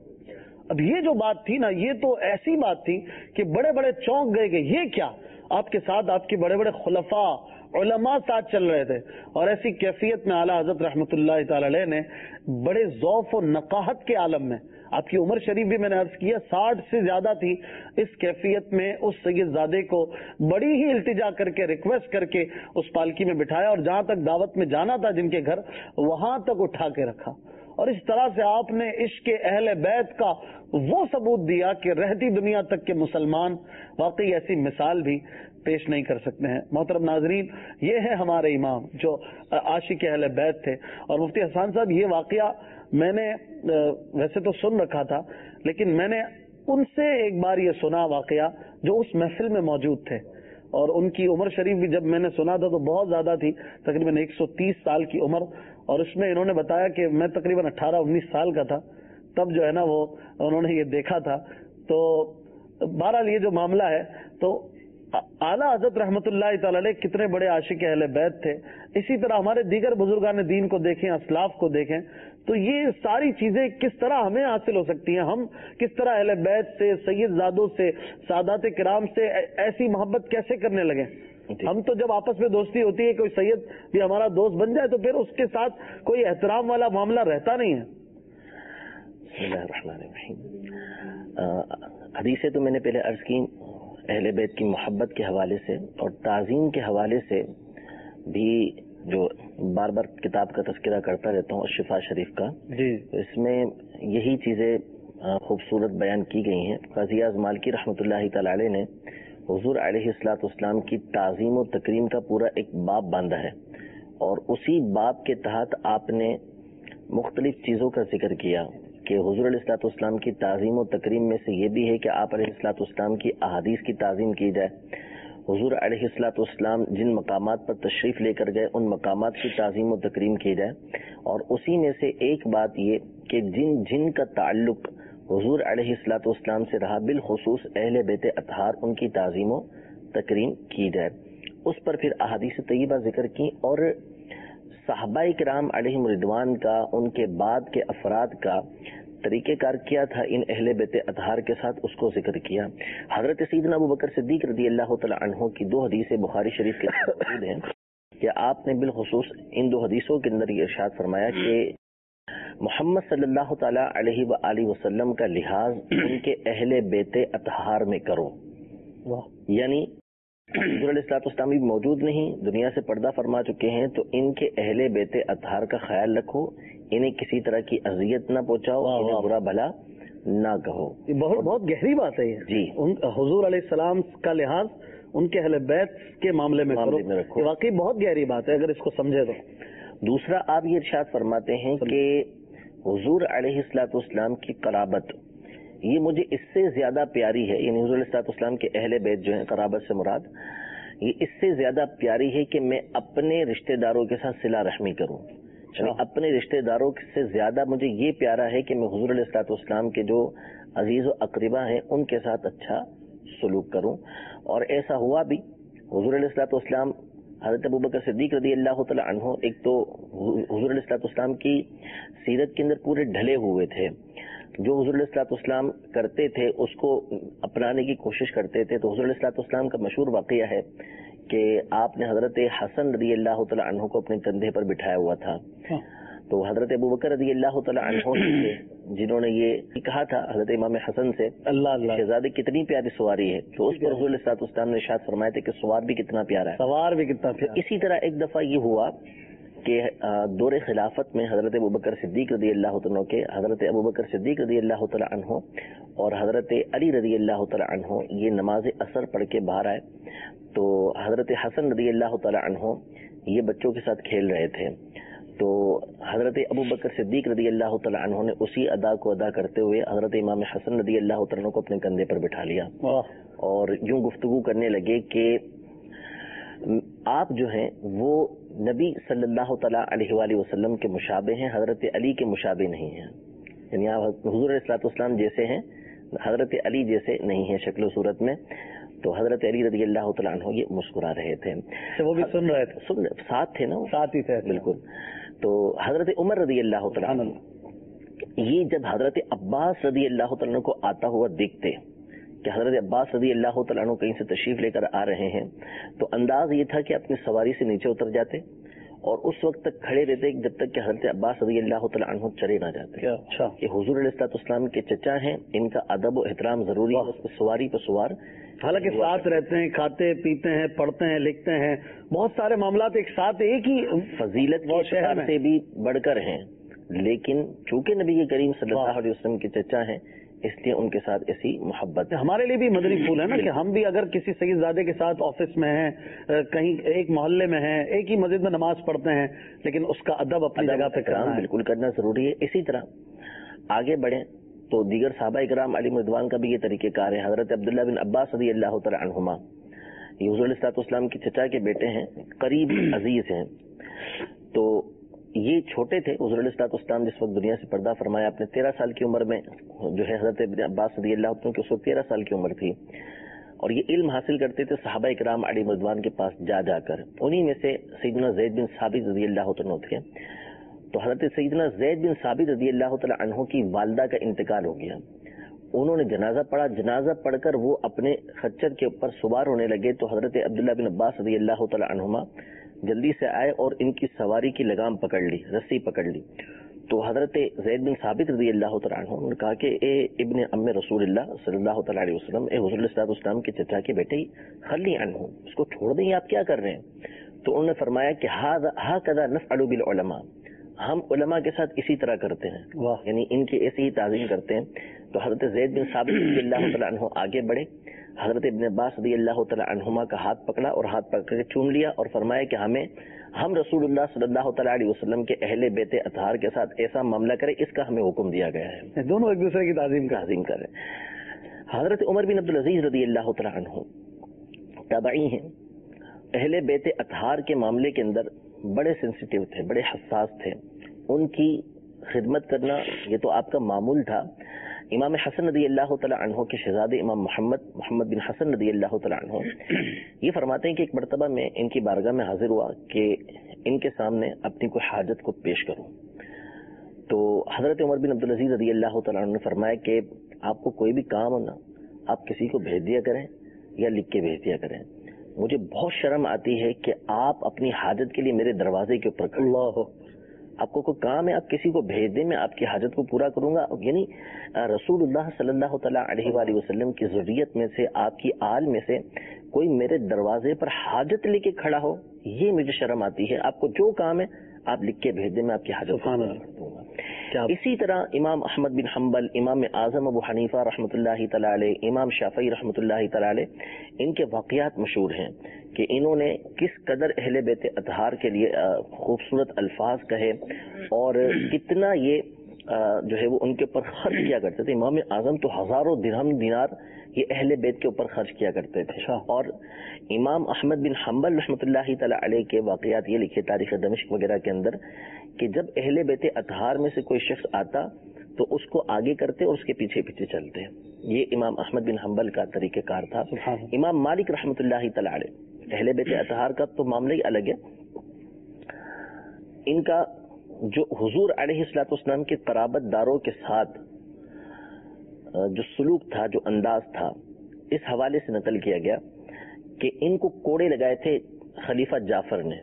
A: اب یہ جو بات تھی نا، یہ تو ایسی بات تھی کہ بڑے بڑے چونک گئے کہ یہ کیا. آپ کے ساتھ آپ کے بڑے بڑے خلفاء علماء ساتھ چل رہے تھے، اور ایسی کیفیت میں اعلیٰ حضرت رحمۃ اللہ تعالی علیہ نے بڑے ذوف و نقاہت کے عالم میں، آپ کی عمر شریف بھی میں نے عرض کیا 60 سے زیادہ تھی، اس کیفیت میں اس سید زادے کو بڑی ہی التجا کر کے، ریکویسٹ کر کے اس پالکی میں بٹھایا، اور جہاں تک دعوت میں جانا تھا جن کے گھر وہاں تک اٹھا کے رکھا. اور اس طرح سے آپ نے عشق اہل بیت کا وہ ثبوت دیا کہ رہتی دنیا تک کے مسلمان واقعی ایسی مثال بھی پیش نہیں کر سکتے ہیں. محترم ناظرین، یہ ہے ہمارے امام جو عاشق اہل بیت تھے. اور مفتی حسان صاحب، یہ واقعہ میں نے ویسے تو سن رکھا تھا لیکن میں نے ان سے ایک بار یہ سنا واقعہ جو اس محفل میں موجود تھے، اور ان کی عمر شریف بھی جب میں نے سنا تھا تو بہت زیادہ تھی، تقریباً 130 سال کی عمر. اور اس میں انہوں نے بتایا کہ میں تقریباً 18-19 سال کا تھا تب جو ہے نا وہ انہوں نے یہ دیکھا تھا. تو بہرحال یہ جو معاملہ ہے، تو اعلیٰ حضرت رحمت اللہ تعالی علیہ کتنے بڑے عاشق اہل بیت تھے. اسی طرح ہمارے دیگر بزرگان دین کو دیکھیں، اسلاف کو دیکھیں، تو یہ ساری چیزیں کس طرح ہمیں حاصل ہو سکتی ہیں. ہم کس طرح اہل بیت سے، سید زادوں سے، سادات کرام سے ایسی محبت کیسے کرنے لگے. ہم تو جب آپس میں دوستی ہوتی ہے، کوئی سید بھی ہمارا دوست بن جائے تو پھر اس کے ساتھ کوئی احترام والا معاملہ رہتا نہیں ہے.
C: بسم اللہ الرحمن الرحیم. حدیثیں تو میں نے پہلے عرض کی اہل بیت کی محبت کے حوالے سے اور تعظیم کے حوالے سے بھی، جو بار بار کتاب کا تذکرہ کرتا رہتا ہوں شفا شریف کا،
A: جی،
C: اس میں یہی چیزیں خوبصورت بیان کی گئی ہیں. قاضی اعظم مالکی رحمۃ اللہ تعالی علیہ نے حضور علیہ الصلوۃ والسلام کی تعظیم و تکریم کا پورا ایک باب باندھا ہے، اور اسی باب کے تحت آپ نے مختلف چیزوں کا ذکر کیا کہ حضور علیہ الصلوۃ والسلام کی تعظیم و تکریم میں سے یہ بھی ہے کہ آپ علیہ الصلوۃ والسلام کی احادیث کی تعظیم کی جائے. حضور علیہ الصلوۃ والسلام جن مقامات پر تشریف لے کر گئے ان مقامات کی تعظیم و تکریم کی جائے. اور اسی میں سے ایک بات یہ کہ جن جن کا تعلق حضور علیہ الصلوۃ والسلام سے رہا، بالخصوص اہل بیت اطہار، ان کی تعظیم و تکریم کی جائے. اس پر پھر احادیث طیبہ ذکر کی، اور صحابہ کرام علیہم رضوان کا، ان کے بعد کے افراد کا طریقہ کار کیا تھا ان اہل بیت اطہار کے ساتھ، اس کو ذکر کیا. حضرت سیدنا ابو بکر صدیق رضی اللہ تعالی عنہ کی 2 حدیثیں بخاری شریف کے اندر موجود ہیں کہ آپ نے بالخصوص ان 2 حدیثوں کے اندر یہ ارشاد فرمایا کہ محمد صلی اللہ تعالی علیہ وآلہ وسلم کا لحاظ ان کے اہل بیت اطہار میں کرو. یعنی حضور علیہ الصلوۃ والسلام بھی موجود نہیں، دنیا سے پردہ فرما چکے ہیں، تو ان کے اہل بیت اطہار کا خیال رکھو، انہیں کسی طرح کی اذیت نہ پہنچاؤ، انہیں برا بھلا نہ کہو.
A: یہ بہت بہت گہری بات ہے یہ
C: جی.
A: حضور علیہ السلام کا لحاظ ان کے اہل بیت کے معاملے میں
C: رکھو.
A: یہ واقعی بہت گہری بات ہے اگر اس کو سمجھے تو.
C: دوسرا آپ یہ ارشاد فرماتے ہیں کہ حضور علیہ الصلوۃ والسلام کی قرابت یہ مجھے اس سے زیادہ پیاری ہے، یعنی حضور علیہ الصلوۃ والسلام کے اہل بیت جو ہیں، قرابت سے مراد یہ اس سے زیادہ پیاری ہے کہ میں اپنے رشتہ داروں کے ساتھ صلہ رحمی کروں. یعنی اپنے رشتہ داروں سے زیادہ مجھے یہ پیارا ہے کہ میں حضور علیہ الصلوۃ والسلام کے جو عزیز و اقربا ہیں ان کے ساتھ اچھا سلوک کروں. اور ایسا ہوا بھی. حضور علیہ الصلوۃ والسلام حضرت ابوبکر صدیق رضی اللہ تعالی عنہ ایک تو حضور علیہ الصلوۃ والسلام کی سیرت کے اندر پورے ڈھلے ہوئے تھے، جو حضور علیہ الصلوۃ والسلام کرتے تھے اس کو اپنانے کی کوشش کرتے تھے. تو حضور علیہ الصلوۃ والسلام کا مشہور واقعہ ہے کہ آپ نے حضرت حسن رضی اللہ تعالی عنہ کو اپنے کندھے پر بٹھایا ہوا تھا. تو حضرت ابوبکر رضی اللہ تعالی عنہ تھے جنہوں نے یہ کہا تھا حضرت امام حسن سے، اللہ شہزادے کتنی پیاری سواری ہے. تو اس پر حضور علیہ الصلوۃ والسلام نے ارشاد فرمایا تھے کہ سوار بھی کتنا پیارا ہے،
A: سوار بھی کتنا پیارا.
C: اسی طرح ایک دفعہ یہ ہوا کہ دور خلافت میں حضرت ابوبکر صدیق رضی اللہ عنہ کے حضرت ابوبکر صدیق رضی اللہ تعالی عنہ اور حضرت علی رضی اللہ تعالی عنہ یہ نماز عصر پڑھ کے باہر آئے. تو حضرت حسن رضی اللہ تعالی عنہ یہ بچوں کے ساتھ کھیل رہے تھے. تو حضرت ابوبکر صدیق رضی اللہ تعالی عنہ نے اسی ادا کو ادا کرتے ہوئے حضرت امام حسن رضی اللہ تعالی عنہ کو اپنے کندھے پر بٹھا لیا اور یوں گفتگو کرنے لگے کہ آپ جو ہیں وہ نبی صلی اللہ تعالیٰ علیہ وآلہ وسلم کے مشابہ ہیں، حضرت علی کے مشابہ نہیں ہیں. یعنی آپ حضور علیہ الصلوۃ والسلام جیسے ہیں، حضرت علی جیسے نہیں ہیں شکل و صورت میں. تو حضرت علی رضی اللہ تعالیٰ عنہ یہ مسکرا رہے تھے.
A: وہ بھی سن رہے تھے،
C: ساتھ تھے نا،
A: ساتھ ہی تھے
C: بالکل. تو حضرت عمر رضی اللہ تعالیٰ عنہ یہ جب حضرت عباس رضی اللہ تعالیٰ عنہ کو آتا ہوا دیکھتے کہ حضرت عباس رضی اللہ تعالیٰ عنہ کہیں سے تشریف لے کر آ رہے ہیں، تو انداز یہ تھا کہ اپنی سواری سے نیچے اتر جاتے اور اس وقت تک کھڑے رہتے جب تک کہ حضرت عباس رضی اللہ تعالیٰ عنہ چلے نہ جاتے.
A: اچھا،
C: کہ حضور علیہ الصلوۃ والسلام کے چچا ہیں، ان کا ادب و احترام ضروری ہے. اس پہ سواری پہ سوار
A: حالانکہ ساتھ رہتے ہیں، کھاتے پیتے ہیں، پڑھتے ہیں، لکھتے ہیں، بہت سارے معاملات ایک ساتھ ایک ہی
C: فضیلت کے شہر سے بھی بڑھ کر ہیں، لیکن چونکہ نبی کریم صلی اللہ علیہ وسلم کے چچا ہیں اس لیے ان کے ساتھ ایسی محبت.
A: ہمارے لیے بھی مدنی پھول ہے نا کہ ہم بھی اگر کسی سید زادے کے ساتھ آفس میں ہیں، کہیں ایک محلے میں ہیں، ایک ہی مسجد میں نماز پڑھتے ہیں، لیکن اس کا ادب اپنی جگہ پہ کرنا
C: بالکل کرنا ضروری ہے. اسی طرح آگے بڑھیں تو دیگر صحابہ اکرام علیہ رضوان کا بھی یہ طریقہ کار ہے. حضرت عبداللہ بن عباس رضی اللہ تعالی عنہما یہ حضور علیہ الصلوۃ والسلام کے چچا کے بیٹے ہیں، قریب عزیز ہیں. تو یہ چھوٹے تھے. حضور علیہ الصلوۃ والسلام جس وقت دنیا سے پردہ فرمایا اپنے 13 سال کی عمر میں جو ہے حضرت ابن عباس رضی اللہ عنہ کی اس وقت 13 سال کی عمر تھی، اور یہ علم حاصل کرتے تھے صحابہ اکرام علیہ رضوان کے پاس جا جا کر. انہی میں سے سیدنا زید بن ثابت رضی اللہ عنہ تھے. تو حضرت سیدنا زید بن ثابت رضی اللہ تعالی عنہ کی والدہ کا انتقال ہو گیا. انہوں نے جنازہ پڑھا، جنازہ پڑھ کر وہ اپنے خچر کے اوپر سوار ہونے لگے تو حضرت عبداللہ بن عباس رضی اللہ تعالی عنہما جلدی سے آئے اور ان کی سواری کی لگام پکڑ لی، رسی پکڑ لی. تو حضرت زید بن ثابت رضی اللہ تعالی عنہ نے کہا کہ اے ابن ام رسول اللہ صلی اللہ تعالی علیہ وسلم، اے حضور علیہ السلام کے چچا کے بیٹے، خلی عنہ، اس کو چھوڑ دیں، آپ کیا کر رہے ہیں؟ تو انہوں نے فرمایا کہ ہاکذا نفعل بالعلماء، ہم علماء کے ساتھ اسی طرح کرتے ہیں، یعنی ان کی ایسی ہی تعظیم کرتے ہیں. تو حضرت زید بن ثابت رضی اللہ تعالی عنہ آگے بڑھے، حضرت ابن عباس رضی اللہ تعالی عنہما کا ہاتھ پکڑا اور ہاتھ پکڑ کے چوم لیا اور فرمایا کہ ہم رسول اللہ صلی اللہ تعالی علیہ وسلم کے اہل بیت اطہار کے ساتھ ایسا معاملہ کرے، اس کا ہمیں حکم دیا گیا ہے.
A: دونوں ایک دوسرے کی تعظیم
C: کر رہے ہیں. حضرت عمر بن عبدالعزیز رضی اللہ تعالی عنہ تابعی ہیں، اہل بیت اطہار کے معاملے کے اندر بڑے سینسیٹیو تھے، بڑے حساس تھے. ان کی خدمت کرنا یہ تو آپ کا معمول تھا. امام حسن رضی اللہ تعالی عنہ کے شہزادے امام محمد بن حسن رضی اللہ تعالی عنہ یہ فرماتے ہیں کہ ایک مرتبہ میں ان کی بارگاہ میں حاضر ہوا کہ ان کے سامنے اپنی کوئی حاجت کو پیش کروں. تو حضرت عمر بن عبدالعزیز رضی اللہ تعالی عنہ نے فرمایا کہ آپ کو کوئی بھی کام ہو نا، آپ کسی کو بھیج دیا کریں یا لکھ کے بھیج دیا کریں. مجھے بہت شرم آتی ہے کہ آپ اپنی حاجت کے لیے میرے دروازے کے اوپر کھڑے ہو. آپ کو کوئی کام ہے، آپ کسی کو بھیج دیں، میں آپ کی حاجت کو پورا کروں گا. یعنی رسول اللہ صلی اللہ تعالیٰ علیہ وآلہ وسلم کی ذریت میں سے، آپ کی آل میں سے کوئی میرے دروازے پر حاجت لے کے کھڑا ہو، یہ مجھے شرم آتی ہے. آپ کو جو کام ہے آپ لکھ کے بھیج دیں، میں آپ کی حاجت کو پورا کر دوں گا. اسی طرح امام احمد بن حنبل، امام اعظم ابو حنیفہ رحمۃ اللہ تعالی علیہ، امام شافعی رحمۃ اللہ تعالی علیہ، ان کے واقعات مشہور ہیں کہ انہوں نے کس قدر اہل بیت اطہار کے لیے خوبصورت الفاظ کہے اور کتنا یہ جو ہے وہ ان کے اوپر خرچ کیا کرتے تھے. امام اعظم تو ہزاروں درہم دینار یہ اہل بیت کے اوپر خرچ کیا کرتے تھے. اور امام احمد بن حنبل رحمۃ اللہ تعالی علیہ کے واقعات یہ لکھے تاریخ دمشق وغیرہ کے اندر کہ جب اہل بیت اطہار میں سے کوئی شخص آتا تو اس کو آگے کرتے اور اس کے پیچھے پیچھے چلتے. یہ امام احمد بن حنبل کا طریقہ کار تھا. امام مالک رحمۃ اللہ تعالی علیہ، اہل بیت اطہار کا تو معاملہ ہی الگ ہے. ان کا جو حضور علیہ الصلوۃ والسلام کے قرابت داروں کے ساتھ جو سلوک تھا، جو انداز تھا، اس حوالے سے نقل کیا گیا کہ ان کو کوڑے لگائے تھے خلیفہ جعفر نے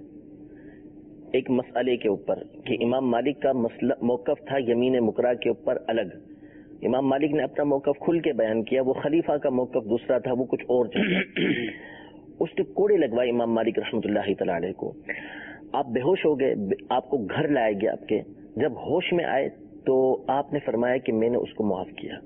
C: ایک مسئلے کے اوپر کہ امام مالک کا موقف تھا یمین مکرہ کے اوپر الگ. امام مالک نے اپنا موقف کھل کے بیان کیا، وہ خلیفہ کا موقف دوسرا تھا، وہ کچھ اور چاہتا. اس کے کوڑے لگوائے امام مالک رحمۃ اللہ تعالی علیہ کو. آپ بے ہوش ہو گئے، آپ کو گھر لایا گیا. آپ کے جب ہوش میں آئے تو آپ نے فرمایا کہ میں نے اس کو معاف کیا.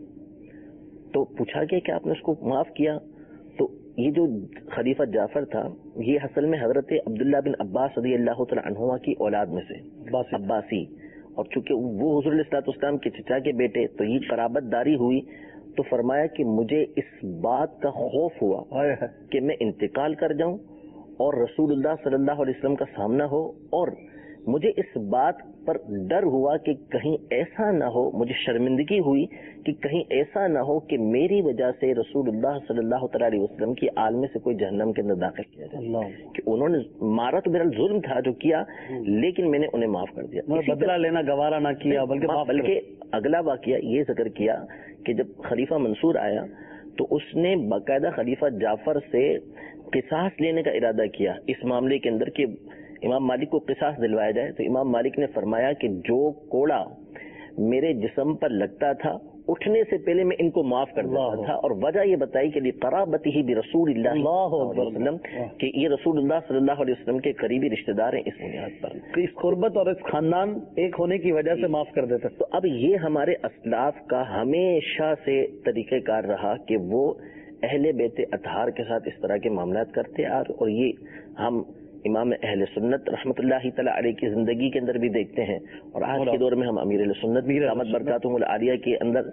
C: تو پوچھا گیا کہ آپ نے اس کو معاف کیا؟ تو یہ جو خلیفہ جعفر تھا یہ اصل میں حضرت عبداللہ بن عباس رضی اللہ تعالی عنہما کی اولاد میں سے عباسی، اور چونکہ وہ حضور علیہ الصلوۃ والسلام کے چچا کے بیٹے تو یہ قرابت داری ہوئی. تو فرمایا کہ مجھے اس بات کا خوف ہوا کہ میں انتقال کر جاؤں اور رسول اللہ صلی اللہ علیہ وسلم کا سامنا ہو، اور مجھے اس بات پر ڈر ہوا کہ کہیں ایسا نہ ہو، مجھے شرمندگی ہوئی کہ کہیں ایسا نہ ہو کہ میری وجہ سے رسول اللہ صلی اللہ تعالی علیہ وسلم کی آل میں سے کوئی جہنم کے اندر داخل کیا جائے. کہ انہوں نے مارا تو میرا ظلم تھا جو کیا، لیکن میں نے انہیں معاف کر دیا.
A: بدلہ لینا گوارا نہ کیا،
C: بلکہ اگلا واقعہ یہ ذکر کیا کہ جب خلیفہ منصور آیا تو اس نے باقاعدہ خلیفہ جعفر سے قصاص لینے کا ارادہ کیا اس معاملے کے اندر کہ امام مالک کو قصاص دلوایا جائے. تو امام مالک نے فرمایا کہ جو کوڑا میرے جسم پر لگتا تھا اٹھنے سے پہلے میں ان کو معاف کر دیتا تھا، اور وجہ یہ بتائی کہ قرابت ہی برسول اللہ صلی اللہ علیہ وسلم کہ یہ رسول اللہ صلی اللہ علیہ وسلم کے قریبی رشتہ دار ہیں. اس بنیاد پر
A: اس قربت اور اس خاندان ایک ہونے کی وجہ سے معاف کر دیتا.
C: تو اب یہ ہمارے اسلاف کا ہمیشہ سے طریقہ کار رہا کہ وہ اہل بیت اطہار کے ساتھ اس طرح کے معاملات کرتے اور یہ ہم امام اہل سنت رحمۃ اللہ تعالی علیہ کی زندگی کے اندر بھی دیکھتے ہیں، اور آج کے دور میں ہم امیر اہل سنت دامت برکاتہم العالیہ کے اندر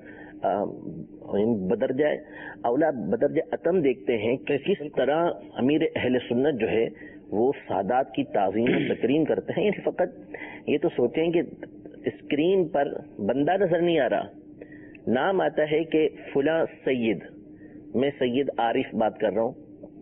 C: بدرجہ اولا بدرجہ اتم دیکھتے ہیں کہ کس طرح امیر اہل سنت جو ہے وہ سادات کی تعظیم و تکریم کرتے ہیں. یعنی فقط یہ تو سوچیں کہ اسکرین پر بندہ نظر نہیں آ رہا، نام آتا ہے کہ فلاں سید، میں سید عارف بات کر رہا ہوں،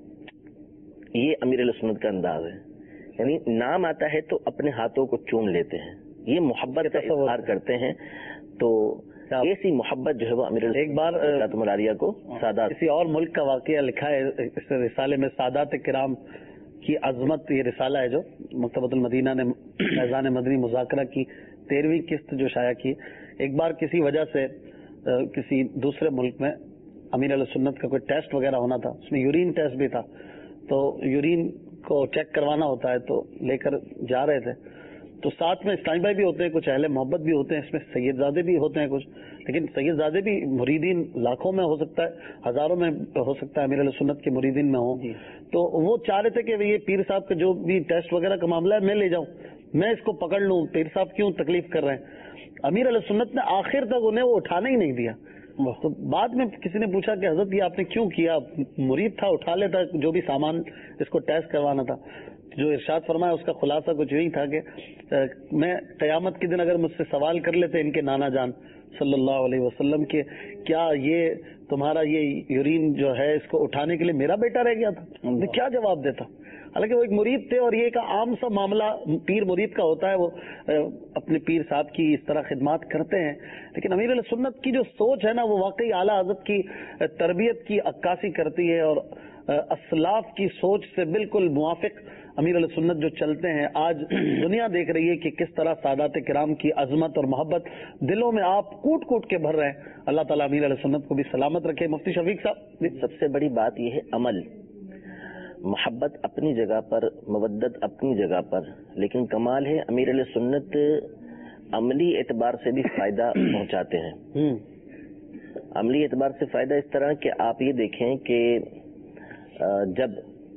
C: یہ امیر علیہ سنت کا انداز ہے. یعنی نام آتا ہے تو اپنے ہاتھوں کو چوم لیتے ہیں، یہ محبت کا اظہار کرتے ہیں. تو ایسی محبت جو ہے وہ امیر
A: ایک بار
C: علیہ کو سادات
A: کسی اور ملک کا واقعہ لکھا ہے اس رسالے میں، سادات کرام کی عظمت. یہ رسالہ ہے جو مکتبۃ المدینہ نے فیضان مدنی مذاکرہ کی 13ویں قسط جو شائع کی. ایک بار کسی وجہ سے کسی دوسرے ملک میں امیر علیہ سنت کا کوئی ٹیسٹ وغیرہ ہونا تھا، اس میں یورین ٹیسٹ بھی تھا. تو یورین کو چیک کروانا ہوتا ہے تو لے کر جا رہے تھے، تو ساتھ میں اسلامی بھائی بھی ہوتے ہیں، کچھ اہل محبت بھی ہوتے ہیں، اس میں سید زادے بھی ہوتے ہیں کچھ، لیکن سید زادے بھی مریدین لاکھوں میں ہو سکتا ہے، ہزاروں میں ہو سکتا ہے امیر علیہ سنت کے مریدین میں ہوں. تو وہ چاہ رہے تھے کہ یہ پیر صاحب کا جو بھی ٹیسٹ وغیرہ کا معاملہ ہے میں لے جاؤں، میں اس کو پکڑ لوں، پیر صاحب کیوں تکلیف کر رہے ہیں. امیر علیہ سنت نے آخر تک انہیں وہ اٹھانے ہی نہیں دیا. تو بعد میں کسی نے پوچھا کہ حضرت یہ آپ نے کیوں کیا؟ مرید تھا، اٹھا لیتا جو بھی سامان اس کو ٹیسٹ کروانا تھا. جو ارشاد فرمایا اس کا خلاصہ کچھ یہی تھا کہ میں قیامت کے دن اگر مجھ سے سوال کر لیتے ان کے نانا جان صلی اللہ علیہ وسلم کے کیا یہ تمہارا یہ یورین جو ہے اس کو اٹھانے کے لیے میرا بیٹا رہ گیا تھا، میں کیا جواب دیتا. حالانکہ وہ ایک مرید تھے اور یہ ایک عام سا معاملہ پیر مرید کا ہوتا ہے، وہ اپنے پیر صاحب کی اس طرح خدمات کرتے ہیں. لیکن امیر علیہ سنت کی جو سوچ ہے نا وہ واقعی اعلیٰ حضرت کی تربیت کی عکاسی کرتی ہے، اور اسلاف کی سوچ سے بالکل موافق امیر علیہ سنت جو چلتے ہیں. آج دنیا دیکھ رہی ہے کہ کس طرح سادات کرام کی عظمت اور محبت دلوں میں آپ کوٹ کوٹ کے بھر رہے ہیں. اللہ تعالیٰ امیر علیہ سنت کو بھی سلامت رکھے. مفتی شفیق صاحب،
C: سب سے بڑی بات یہ ہے عمل. محبت اپنی جگہ پر، مودت اپنی جگہ پر، لیکن کمال ہے امیر علیہ سنت عملی اعتبار سے بھی فائدہ پہنچاتے ہیں. عملی اعتبار سے فائدہ اس طرح کہ آپ یہ دیکھیں کہ جب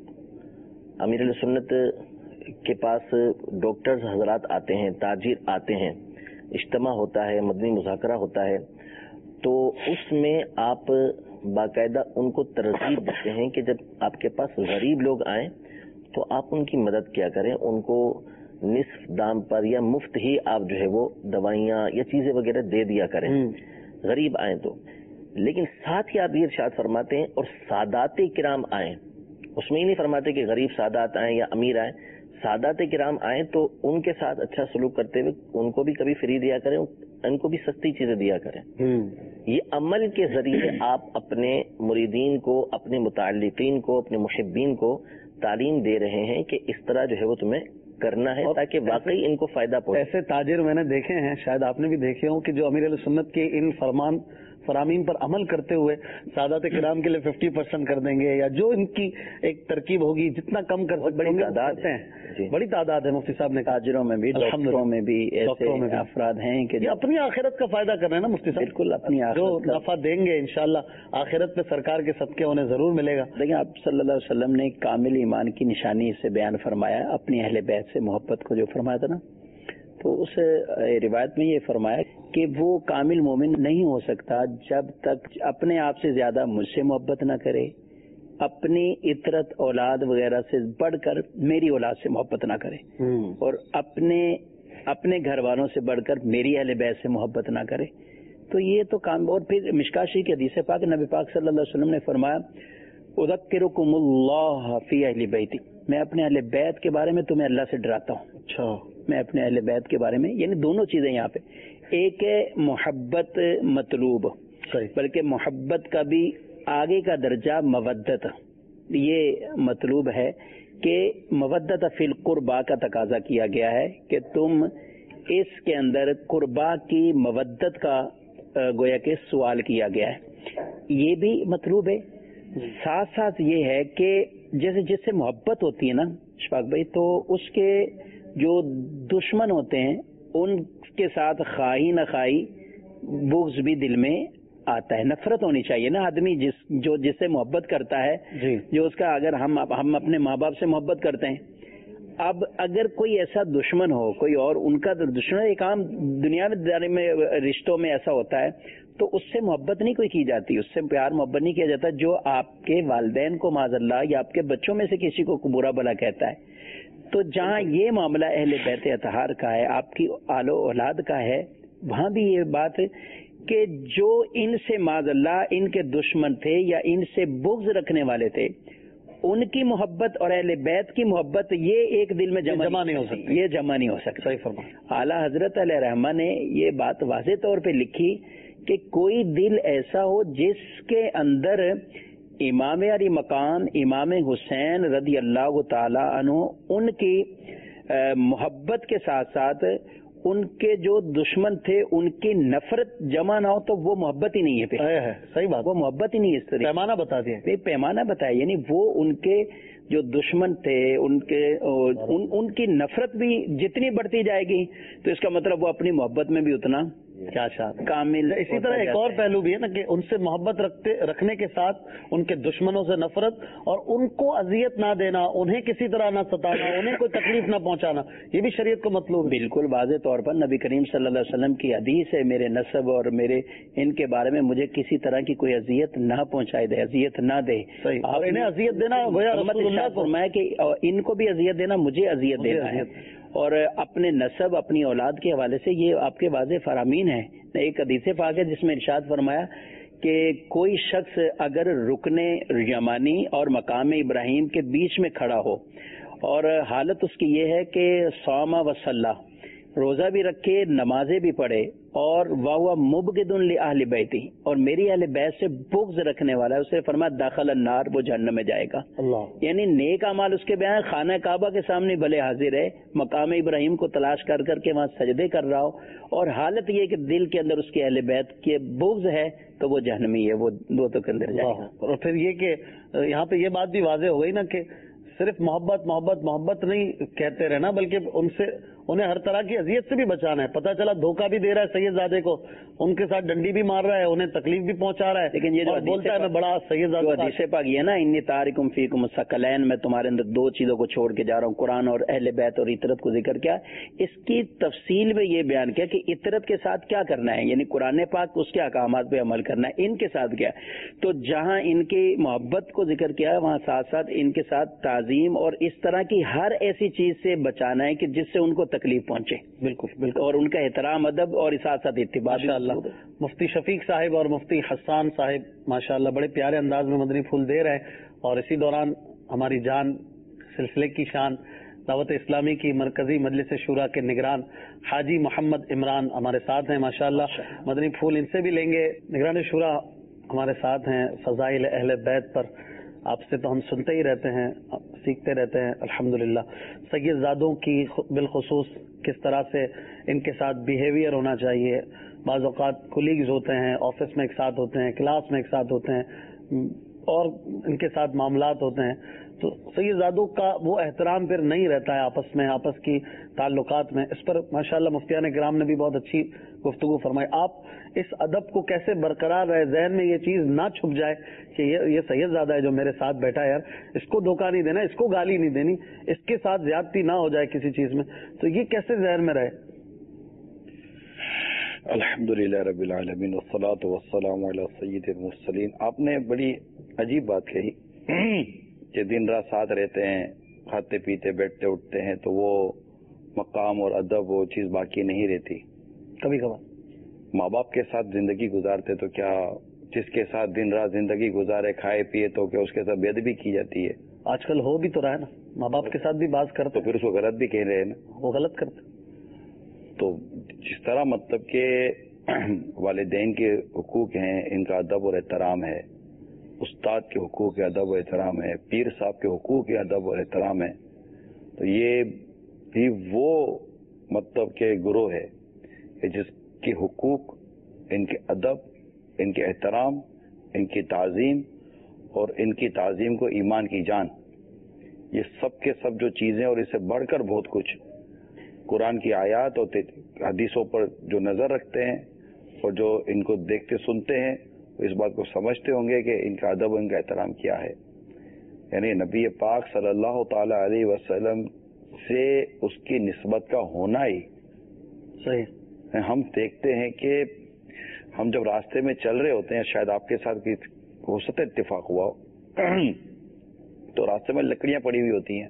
C: امیر علیہ سنت کے پاس ڈاکٹرز حضرات آتے ہیں، تاجر آتے ہیں، اجتماع ہوتا ہے، مدنی مذاکرہ ہوتا ہے، تو اس میں آپ باقاعدہ ان کو ترغیب دیتے ہیں کہ جب آپ کے پاس غریب لوگ آئیں تو آپ ان کی مدد کیا کریں، ان کو نصف دام پر یا مفت ہی آپ جو ہے وہ دوائیاں یا چیزیں وغیرہ دے دیا کریں غریب آئیں تو. لیکن ساتھ ہی آپ یہ ارشاد فرماتے ہیں اور سادات کرام آئیں، اس میں ہی نہیں فرماتے کہ غریب سادات آئیں یا امیر آئیں، سادات کرام آئیں تو ان کے ساتھ اچھا سلوک کرتے ہوئے ان کو بھی کبھی فری دیا کریں، ان کو بھی سستی چیزیں دیا کریں. یہ عمل کے ذریعے آپ اپنے مریدین کو، اپنے متعلقین کو، اپنے محبین کو تعلیم دے رہے ہیں کہ اس طرح جو ہے وہ تمہیں کرنا ہے تاکہ واقعی ان کو فائدہ پہنچے.
A: ایسے تاجر میں نے دیکھے ہیں، شاید آپ نے بھی دیکھے ہوں، کہ جو امیر علیہ سنت کے ان فرامین پر عمل کرتے ہوئے سادات کرام کے لیے 50% کر دیں گے، یا جو ان کی ایک ترکیب ہوگی جتنا کم کر سکتے
C: بڑی تعداد
A: ہیں. بڑی تعداد ہے. مفتی صاحب نے
D: تاجروں میں بھی، ڈاکٹروں میں بھی ایسے افراد ہیں کہ
A: یہ اپنی آخرت کا فائدہ کر رہے ہیں نا مفتی صاحب.
D: بالکل اپنی
A: جو نفع دیں گے انشاءاللہ آخرت میں سرکار کے صدقے انہیں ضرور ملے گا.
D: لیکن آپ صلی اللہ علیہ وسلم نے کامل ایمان کی نشانی سے بیان فرمایا، اپنی اہل بیت سے محبت کو جو فرمایا تھا نا، تو اس روایت میں یہ فرمایا کہ وہ کامل مومن نہیں ہو سکتا جب تک اپنے آپ سے زیادہ مجھ سے محبت نہ کرے، اپنی عطرت اولاد وغیرہ سے بڑھ کر میری اولاد سے محبت نہ کرے، اور اپنے گھر والوں سے بڑھ کر میری اہل بیت سے محبت نہ کرے. تو یہ تو کام. اور پھر مشکاۃ شریف کی حدیث پاک نبی پاک صلی اللہ علیہ وسلم نے فرمایا اذکرکم اللہ فی اہل بیتی، میں اپنے اہل بیت کے بارے میں تمہیں اللہ سے ڈراتا ہوں.
A: اچھا.
D: میں اپنے اہل بیت کے بارے میں، یعنی دونوں چیزیں یہاں پہ، ایک ہے محبت مطلوب، بلکہ محبت کا بھی آگے کا درجہ مودت، یہ مطلوب ہے کہ مودت فی القربا کا تقاضا کیا گیا ہے کہ تم اس کے اندر قربا کی مودت کا گویا کہ سوال کیا گیا ہے، یہ بھی مطلوب ہے. ساتھ ساتھ یہ ہے کہ جیسے جس سے محبت ہوتی ہے نا اشفاق بھائی، تو اس کے جو دشمن ہوتے ہیں ان کے ساتھ خواہی نہ خواہی بغض بھی دل میں آتا ہے. نفرت ہونی چاہیے نا. آدمی جس سے محبت کرتا ہے، جو اس کا، اگر ہم اپنے ماں باپ سے محبت کرتے ہیں، اب اگر کوئی ایسا دشمن ہو، کوئی اور ان کا دشمن، ایک عام دنیا میں رشتوں میں ایسا ہوتا ہے، تو اس سے محبت نہیں کوئی کی جاتی، اس سے پیار محبت نہیں کیا جاتا جو آپ کے والدین کو معاذ اللہ یا آپ کے بچوں میں سے کسی کو برا بھلا کہتا ہے. تو جہاں یہ معاملہ اہل بیت اطہار کا ہے، آپ کی آل و اولاد کا ہے، وہاں بھی یہ بات کہ جو ان سے معاذ اللہ ان کے دشمن تھے یا ان سے بغض رکھنے والے تھے، ان کی محبت اور اہل بیت کی محبت یہ ایک دل میں جمع نہیں ہو سکتی. یہ جمع نہیں ہو سکتی. صحیح فرمایا. اعلیٰ حضرت علیہ رحمہ نے یہ بات واضح طور پہ لکھی کہ کوئی دل ایسا ہو جس کے اندر امام علی مقام امام حسین رضی اللہ تعالی عنہ ان کی محبت کے ساتھ ساتھ ان کے جو دشمن تھے ان کی نفرت جمع نہ ہو، تو وہ محبت ہی نہیں ہے.
A: صحیح بات.
D: وہ محبت ہی نہیں ہے. اس طرح
A: پیمانہ بتا دیا.
D: پیمانہ بتایا، یعنی وہ ان کے جو دشمن تھے ان کی نفرت بھی جتنی بڑھتی جائے گی تو اس کا مطلب وہ اپنی محبت میں بھی اتنا
A: کیا شاد
D: کامل.
A: اسی طرح ایک اور پہلو بھی ہے نا کہ ان سے محبت رکھنے کے ساتھ ان کے دشمنوں سے نفرت، اور ان کو اذیت نہ دینا، انہیں کسی طرح نہ ستانا، انہیں کوئی تکلیف نہ پہنچانا، یہ بھی شریعت کو مطلوب ہے.
D: بالکل واضح طور پر نبی کریم صلی اللہ علیہ وسلم کی حدیث ہے، میرے نسب اور میرے ان کے بارے میں مجھے کسی طرح کی کوئی اذیت نہ پہنچائے دے، اذیت نہ دے.
A: اور انہیں اذیت دینا گویا رسول اللہ کو
D: فرمایا کہ ان کو بھی اذیت دینا، مجھے اذیت دینا ہے. اور اپنے نسب اپنی اولاد کے حوالے سے یہ آپ کے واضح فرامین ہیں. ایک حدیث پاک ہے جس میں ارشاد فرمایا کہ کوئی شخص اگر رکن یمانی اور مقام ابراہیم کے بیچ میں کھڑا ہو اور حالت اس کی یہ ہے کہ صام و صلی، روزہ بھی رکھے، نمازیں بھی پڑھے، اور وَهُوَ مُبْغِضٌ لِأَهْلِ بَيْتِهِ، اور میری اہل بیت سے بغض رکھنے والا ہے، اسے فرمایا داخل النار، وہ جہنم میں جائے گا. یعنی نیک اعمال اس کے بیان، خانہ کعبہ کے سامنے بھلے حاضر ہے، مقام ابراہیم کو تلاش کر کر کے وہاں سجدے کر رہا ہو، اور حالت یہ کہ دل کے اندر اس کے اہل بیت کے بغض ہے، تو وہ جہنمی ہے، وہ دو تو کے اندر جائے گا.
A: اور پھر یہ کہ یہاں پہ یہ بات بھی واضح ہو گئی نا کہ صرف محبت محبت محبت نہیں کہتے رہنا، بلکہ انہیں ہر طرح کی اذیت سے بھی بچانا ہے. پتہ چلا دھوکہ بھی دے رہا ہے سید زادے کو، ان کے ساتھ ڈنڈی بھی مار رہا ہے، انہیں تکلیف بھی پہنچا رہا ہے،
D: لیکن یہ جو
A: بولتا ہے میں بڑا سید زادہ.
D: حدیث پاک یہ نا انی تارکم فیکم الثقلین، میں تمہارے اندر دو چیزوں کو چھوڑ کے جا رہا ہوں، قرآن اور اہل بیت اور عطرت کو ذکر کیا. اس کی تفصیل میں یہ بیان کیا کہ عطرت کے ساتھ کیا کرنا ہے، یعنی قرآن پاک اس کے احکامات پہ عمل کرنا ہے. ان کے ساتھ کیا، تو جہاں ان کی محبت کو ذکر کیا ہے وہاں ساتھ ساتھ ان کے ساتھ تعظیم اور اس طرح کی ہر ایسی چیز سے بچانا ہے کہ جس سے ان کو تکلیف پہنچے.
A: بالکل بالکل.
D: اور ان کا احترام ادب اور ساتھ ساتھ اتباع.
A: ماشاءاللہ مفتی شفیق صاحب اور مفتی حسان صاحب ماشاءاللہ بڑے پیارے انداز میں مدنی پھول دے رہے ہیں، اور اسی دوران ہماری جان سلسلے کی شان دعوت اسلامی کی مرکزی مجلس شورا کے نگران حاجی محمد عمران ہمارے ساتھ ہیں. ماشاءاللہ مدنی پھول ان سے بھی لیں گے. نگران شورا ہمارے ساتھ ہیں. فضائل اہل بیت پر آپ سے تو ہم سنتے ہی رہتے ہیں، سیکھتے رہتے ہیں الحمدللہ. سید زادوں کی بالخصوص کس طرح سے ان کے ساتھ بیہیویئر ہونا چاہیے. بعض اوقات کولیگز ہوتے ہیں، آفس میں ایک ساتھ ہوتے ہیں، کلاس میں ایک ساتھ ہوتے ہیں، اور ان کے ساتھ معاملات ہوتے ہیں، تو سید زادوں کا وہ احترام پھر نہیں رہتا ہے آپس میں، آپس کی تعلقات میں. اس پر ماشاءاللہ مفتیان کرام نے بھی بہت اچھی گفتگو فرمائی. آپ اس ادب کو کیسے برقرار رہے، ذہن میں یہ چیز نہ چھپ جائے کہ یہ سید زادہ ہے جو میرے ساتھ بیٹھا ہے، یار اس کو دھوکہ نہیں دینا، اس کو گالی نہیں دینی، اس کے ساتھ زیادتی نہ ہو جائے کسی چیز میں، تو یہ کیسے ذہن میں رہے؟
E: الحمدللہ رب العالمین والصلاة والسلام علی سید المرسلین. آپ نے بڑی عجیب بات کہی کہ دن رات ساتھ رہتے ہیں، کھاتے پیتے بیٹھتے اٹھتے ہیں، تو وہ مقام اور ادب وہ چیز باقی نہیں رہتی.
A: کبھی کبھار
E: ماں باپ کے ساتھ زندگی گزارتے تو کیا جس کے ساتھ دن رات زندگی گزارے کھائے پیے تو کیا اس کے ساتھ بے ادبی کی جاتی ہے؟
A: آج کل ہو بھی تو رہا ہے نا، ماں باپ کے ساتھ بھی بات کرتے
E: تو پھر اس کو غلط بھی کہہ رہے ہیں نا،
A: وہ غلط کرتے.
E: تو جس طرح مطلب کہ والدین کے حقوق ہیں ان کا ادب اور احترام ہے، استاد کے حقوق کے ادب و احترام ہے، پیر صاحب کے حقوق کے ادب و احترام ہے، تو یہ بھی وہ مطلب کہ گروہ ہے کہ جس کے حقوق، ان کے ادب، ان کے احترام، ان کی تعظیم، اور ان کی تعظیم کو ایمان کی جان، یہ سب کے سب جو چیزیں اور اس سے بڑھ کر بہت کچھ قرآن کی آیات اور حدیثوں پر جو نظر رکھتے ہیں اور جو ان کو دیکھتے سنتے ہیں اس بات کو سمجھتے ہوں گے کہ ان کا ادب و ان کا احترام کیا ہے. یعنی نبی پاک صلی اللہ تعالی علیہ وسلم سے اس کی نسبت کا ہونا ہی
A: صحیح.
E: ہم دیکھتے ہیں کہ ہم جب راستے میں چل رہے ہوتے ہیں، شاید آپ کے ساتھ بھی ہو سکتا ہے اتفاق ہوا ہو، تو راستے میں لکڑیاں پڑی ہوئی ہوتی ہیں،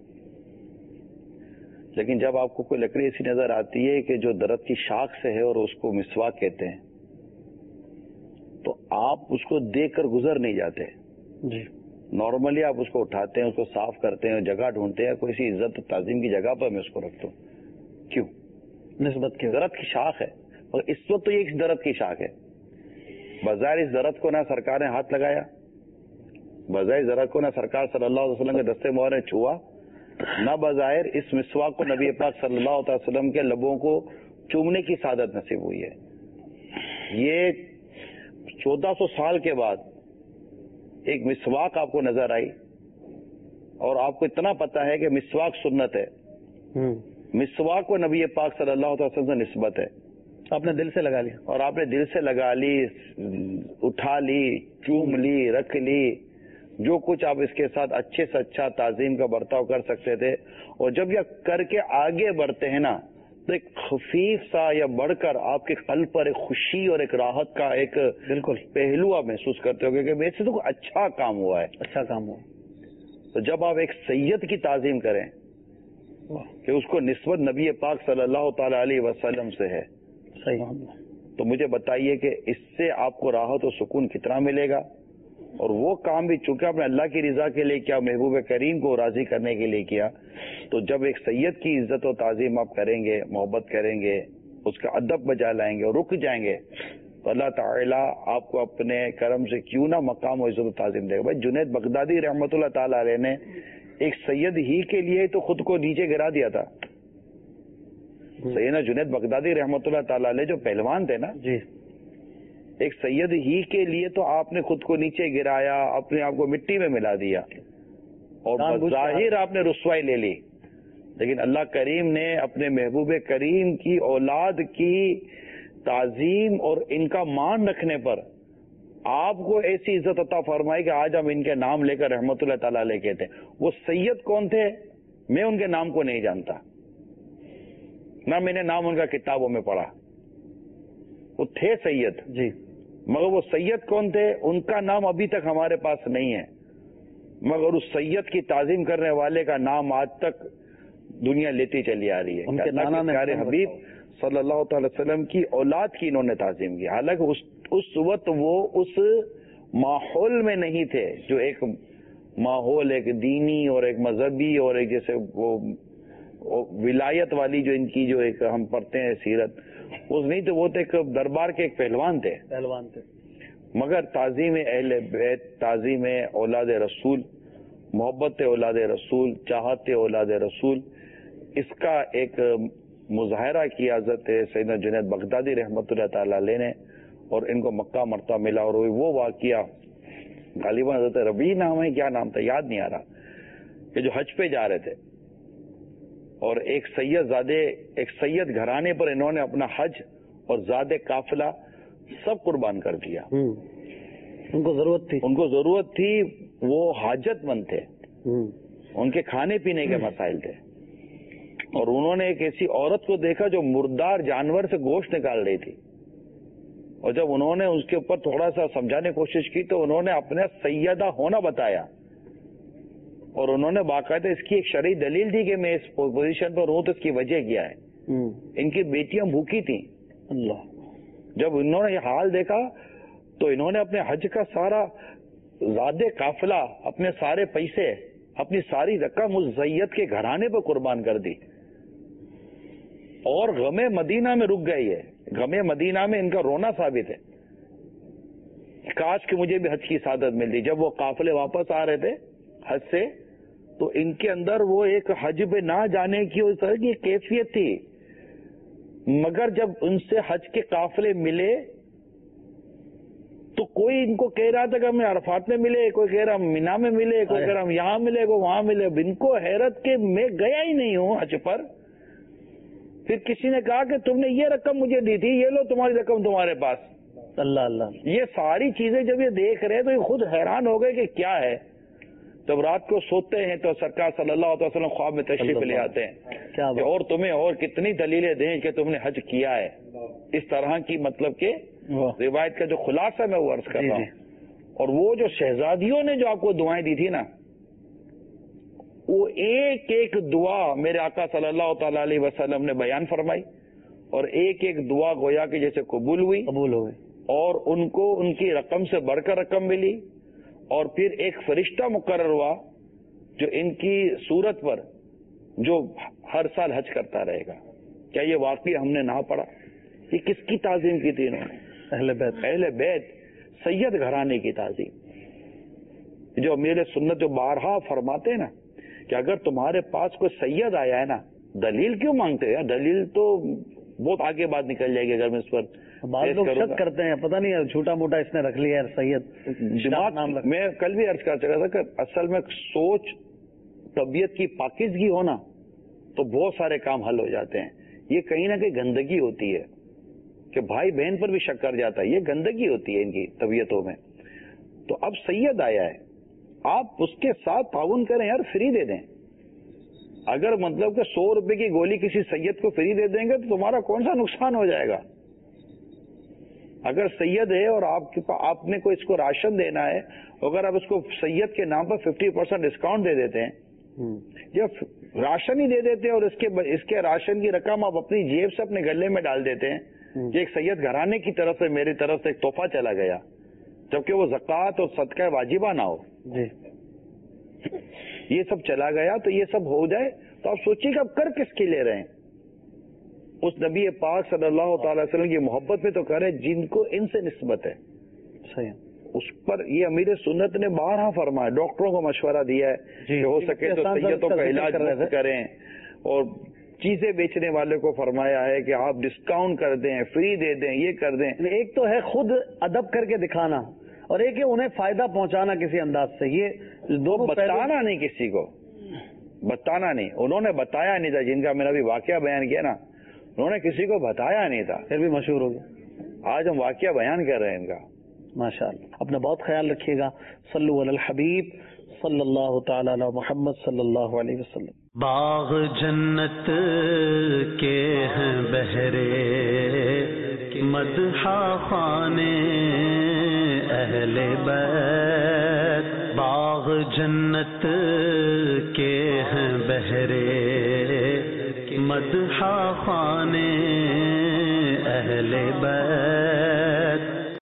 E: لیکن جب آپ کو کوئی لکڑی ایسی نظر آتی ہے کہ جو درخت کی شاخ سے ہے اور اس کو مسواک کہتے ہیں، تو آپ اس کو دیکھ کر گزر نہیں جاتے.
A: جی
E: نارملی آپ اس کو اٹھاتے ہیں، اس کو صاف کرتے ہیں، جگہ ڈھونڈتے ہیں، کوئی سی عزت تعظیم کی جگہ پر میں اس کو رکھتا ہوں. کیوں؟
A: نسبت کے
E: درخت کی شاخ ہے، اور اس وقت تو یہ ایک درخت کی شاخ ہے. بظاہر اس درخت کو نہ سرکار نے ہاتھ لگایا، بظاہر درخت کو نہ سرکار صلی اللہ علیہ وسلم کے دستے مبارک نے چھوا، نہ بظاہر اس مسواک کو نبی پاک صلی اللہ علیہ وسلم کے لبوں کو چومنے کی سعادت نصیب ہوئی ہے. یہ 1400 سال کے بعد ایک مسواک آپ کو نظر آئی، اور آپ کو اتنا پتا ہے کہ مسواک سنت ہے، مسواک کو نبی پاک صلی اللہ علیہ وسلم سے نسبت ہے،
A: آپ نے دل سے لگا لیا،
E: اور آپ نے دل سے لگا لی، اٹھا لی، چوم لی، رکھ لی، جو کچھ آپ اس کے ساتھ اچھے سے اچھا تعظیم کا برتاؤ کر سکتے تھے. اور جب یہ کر کے آگے بڑھتے ہیں نا، تو ایک خفیف سا یا بڑھ کر آپ کے قلب پر ایک خوشی اور ایک راحت کا ایک
A: بالکل
E: پہلو آپ محسوس کرتے ہو کہ ویسے تو اچھا کام ہوا ہے،
A: اچھا کام ہوا.
E: تو جب آپ ایک سید کی تعظیم کریں کہ اس کو نسبت نبی پاک صلی اللہ تعالی علیہ وسلم سے ہے،
A: صحیح،
E: تو مجھے بتائیے کہ اس سے آپ کو راحت و سکون کتنا ملے گا. اور وہ کام بھی چونکہ آپ نے اللہ کی رضا کے لیے کیا، محبوب کریم کو راضی کرنے کے لیے کیا، تو جب ایک سید کی عزت و تعظیم آپ کریں گے، محبت کریں گے، اس کا ادب بجا لائیں گے اور رک جائیں گے، تو اللہ تعالیٰ آپ کو اپنے کرم سے کیوں نہ مقام و عزت و تعظیم دے گا. بھائی جنید بغدادی رحمۃ اللہ تعالی علیہ نے ایک سید ہی کے لیے تو خود کو نیچے گرا دیا تھا. سیدنا جنید بغدادی رحمۃ اللہ تعالی علیہ جو پہلوان تھے نا،
A: جی،
E: ایک سید ہی کے لیے تو آپ نے خود کو نیچے گرایا، اپنے آپ کو مٹی میں ملا دیا. اور بظاہر آپ نے رسوائی لے لی، لیکن اللہ کریم نے اپنے محبوب کریم کی اولاد کی تعظیم اور ان کا مان رکھنے پر آپ کو ایسی عزت عطا فرمائی کہ آج ہم ان کے نام لے کر رحمت اللہ تعالی علیہ کہتے ہیں۔ وہ سید کون تھے؟ میں ان کے نام کو نہیں جانتا، نہ میں نے نام ان کا کتابوں میں پڑھا، وہ تھے سید
A: جی،
E: مگر وہ سید کون تھے ان کا نام ابھی تک ہمارے پاس نہیں ہے، مگر اس سید کی تعظیم کرنے والے کا نام آج تک دنیا لیتی چلی آ رہی ہے۔
A: ان کے نانا نے
E: پیارے حبیب صلی اللہ تعالی وسلم کی اولاد کی انہوں نے تعظیم کی، حالانکہ اس وقت وہ اس ماحول میں نہیں تھے جو ایک ماحول ایک دینی اور ایک مذہبی اور ایک جیسے وہ ولایت والی جو ان کی جو ایک ہم پڑھتے ہیں سیرت اس نہیں تو وہ تو ایک دربار کے ایک پہلوان تھے۔ مگر تعظیم اہل بیت، تعظیم اولاد رسول، محبت اولاد رسول، چاہت اولاد رسول، اس کا ایک مظاہرہ کیا حضرت سیدنا جنید بغدادی رحمۃ اللہ تعالی علیہ نے، اور ان کو مکہ مرتبہ ملا، اور وہ واقعہ غالباً حضرت ربیع نام ہے، کیا نام تھا یاد نہیں آ رہا، کہ جو حج پہ جا رہے تھے اور ایک سید گھرانے پر انہوں نے اپنا حج اور زادے قافلہ سب قربان کر دیا۔
A: ان کو ضرورت تھی، وہ حاجت مند تھے، ان کے کھانے پینے کے مسائل تھے، اور انہوں نے ایک ایسی عورت کو دیکھا جو مردار جانور سے گوشت نکال رہی تھی، اور جب انہوں نے اس کے اوپر تھوڑا سا سمجھانے کی کوشش کی تو انہوں نے اپنے سیدہ ہونا بتایا، اور انہوں نے باقاعدہ اس کی ایک شرعی دلیل دی کہ میں اس پوزیشن پر ہوں تو اس کی وجہ کیا ہے۔ ان کی بیٹیاں بھوکی تھیں، اللہ جب انہوں نے یہ حال دیکھا تو انہوں نے اپنے حج کا سارا زاد قافلہ، اپنے سارے پیسے، اپنی ساری رقم اس سید کے گھرانے پر قربان کر دی، اور غم مدینہ میں رک گئی ہے۔ غم مدینہ میں ان کا رونا ثابت ہے، کاش کہ مجھے بھی حج کی سعادت ملتی۔ جب وہ قافلے واپس آ رہے تھے حج سے تو ان کے اندر وہ ایک حج پہ نہ جانے کی اس طرح کی کیفیت تھی، مگر جب ان سے حج کے قافلے ملے تو کوئی ان کو کہہ رہا تھا کہ ہمیں عرفات میں ملے، کوئی کہہ رہا ہم مینا میں ملے، کوئی کہہ رہا ہم یہاں ملے، کوئی وہاں ملے۔ ان کو حیرت کہ میں گیا ہی نہیں ہوں حج پر۔ پھر کسی نے کہا کہ تم نے یہ رقم مجھے دی تھی، یہ لو تمہاری رقم تمہارے پاس۔ اللہ یہ ساری چیزیں جب یہ دیکھ رہے تو یہ خود حیران ہو گئے کہ کیا ہے۔ جب رات کو سوتے ہیں تو سرکار صلی اللہ علیہ وسلم خواب میں تشریف لے آتے ہیں کہ اور تمہیں اور کتنی دلیلیں دیں کہ تم نے حج کیا ہے، اس طرح کی مطلب کہ روایت کا جو خلاصہ میں وہ عرض کر رہا ہوں۔ اور وہ جو شہزادیوں نے جو آپ کو دعائیں دی تھی نا، وہ ایک ایک دعا میرے آقا صلی اللہ تعالی علیہ وسلم نے بیان فرمائی، اور ایک ایک دعا گویا کہ جیسے قبول ہوئی، اور ان کو ان کی رقم سے بڑھ کر رقم ملی، اور پھر ایک فرشتہ مقرر ہوا جو ان کی صورت پر جو ہر سال حج کرتا رہے گا۔ کیا یہ واقعی ہم نے نہ پڑھا؟ یہ کس کی تعظیم کی تھی انہوں نے؟ اہل بیت سید گھرانے کی تعظیم۔ جو امیر سنت جو بارہا فرماتے ہیں نا کہ اگر تمہارے پاس کوئی سید آیا ہے نا، دلیل کیوں مانگتے ہیں؟ دلیل تو بہت آگے بات نکل جائے گی اگر میں اس پر بعض لوگ شک کرتے ہیں، پتہ نہیں چھوٹا موٹا اس نے رکھ لیا ہے سید
E: دماغ میں کل بھی عرض کر چکا تھا کہ اصل میں سوچ طبیعت کی پاکیزگی ہونا تو بہت سارے کام حل ہو جاتے ہیں۔ یہ کہیں نہ کہیں گندگی ہوتی ہے کہ بھائی بہن پر بھی شک کر جاتا ہے، یہ گندگی ہوتی ہے ان کی طبیعتوں میں۔ تو اب سید آیا ہے، آپ اس کے ساتھ تعاون کریں یار، فری دے دیں۔ اگر مطلب کہ 100 روپے کی گولی کسی سید کو فری دے دیں گے تو تمہارا کون سا نقصان ہو جائے گا؟ اگر سید ہے اور آپ نے کوئی اس کو راشن دینا ہے، اگر آپ اس کو سید کے نام پر 50% ڈسکاؤنٹ دے دیتے ہیں، یا راشن ہی دے دیتے ہیں اور اس کے راشن کی رقم آپ اپنی جیب سے اپنے گلے میں ڈال دیتے ہیں کہ ایک سید گھرانے کی طرف سے میری طرف سے ایک تحفہ چلا گیا، جبکہ وہ زکوٰۃ اور صدقہ واجبہ نہ ہو، یہ سب چلا گیا، تو یہ سب ہو جائے تو آپ سوچیے کہ آپ کر کس کے لے رہے ہیں؟ اس نبی پاک صلی اللہ تعالی وسلم کی محبت میں تو کریں جن کو ان سے نسبت ہے۔ صحیح، اس پر یہ امیر سنت نے بارہا فرمایا، ڈاکٹروں کو مشورہ دیا ہے کہ ہو سکے تو سیدوں کا علاج کریں، اور چیزیں بیچنے والے کو فرمایا ہے کہ آپ ڈسکاؤنٹ کر دیں، فری دے دیں، یہ کر دیں۔
A: ایک تو ہے خود ادب کر کے دکھانا، اور ایک ہے انہیں فائدہ پہنچانا کسی انداز سے۔ یہ
E: बताना नहीं किसी को, बताना नहीं, उन्होंने बताया नहीं था, जिनका मैंने अभी वाकया बयान किया ना, उन्होंने किसी को बताया नहीं था,
A: फिर भी मशहूर हो गया।
E: आज हम वाकया बयान कर रहे हैं इनका।
A: माशाअल्लाह। अपना बहुत ख्याल रखिएगा। सल्लु अलल हबीब सल्लल्लाहु तआला अला मुहम्मद सल्लल्लाहु अलैहि वसल्लम। बाग जन्नत के हैं बहरे, मदहा खाने अहले बैत। बाग जन्नत के हैं बहरे, मदहा खाने अहले बैत।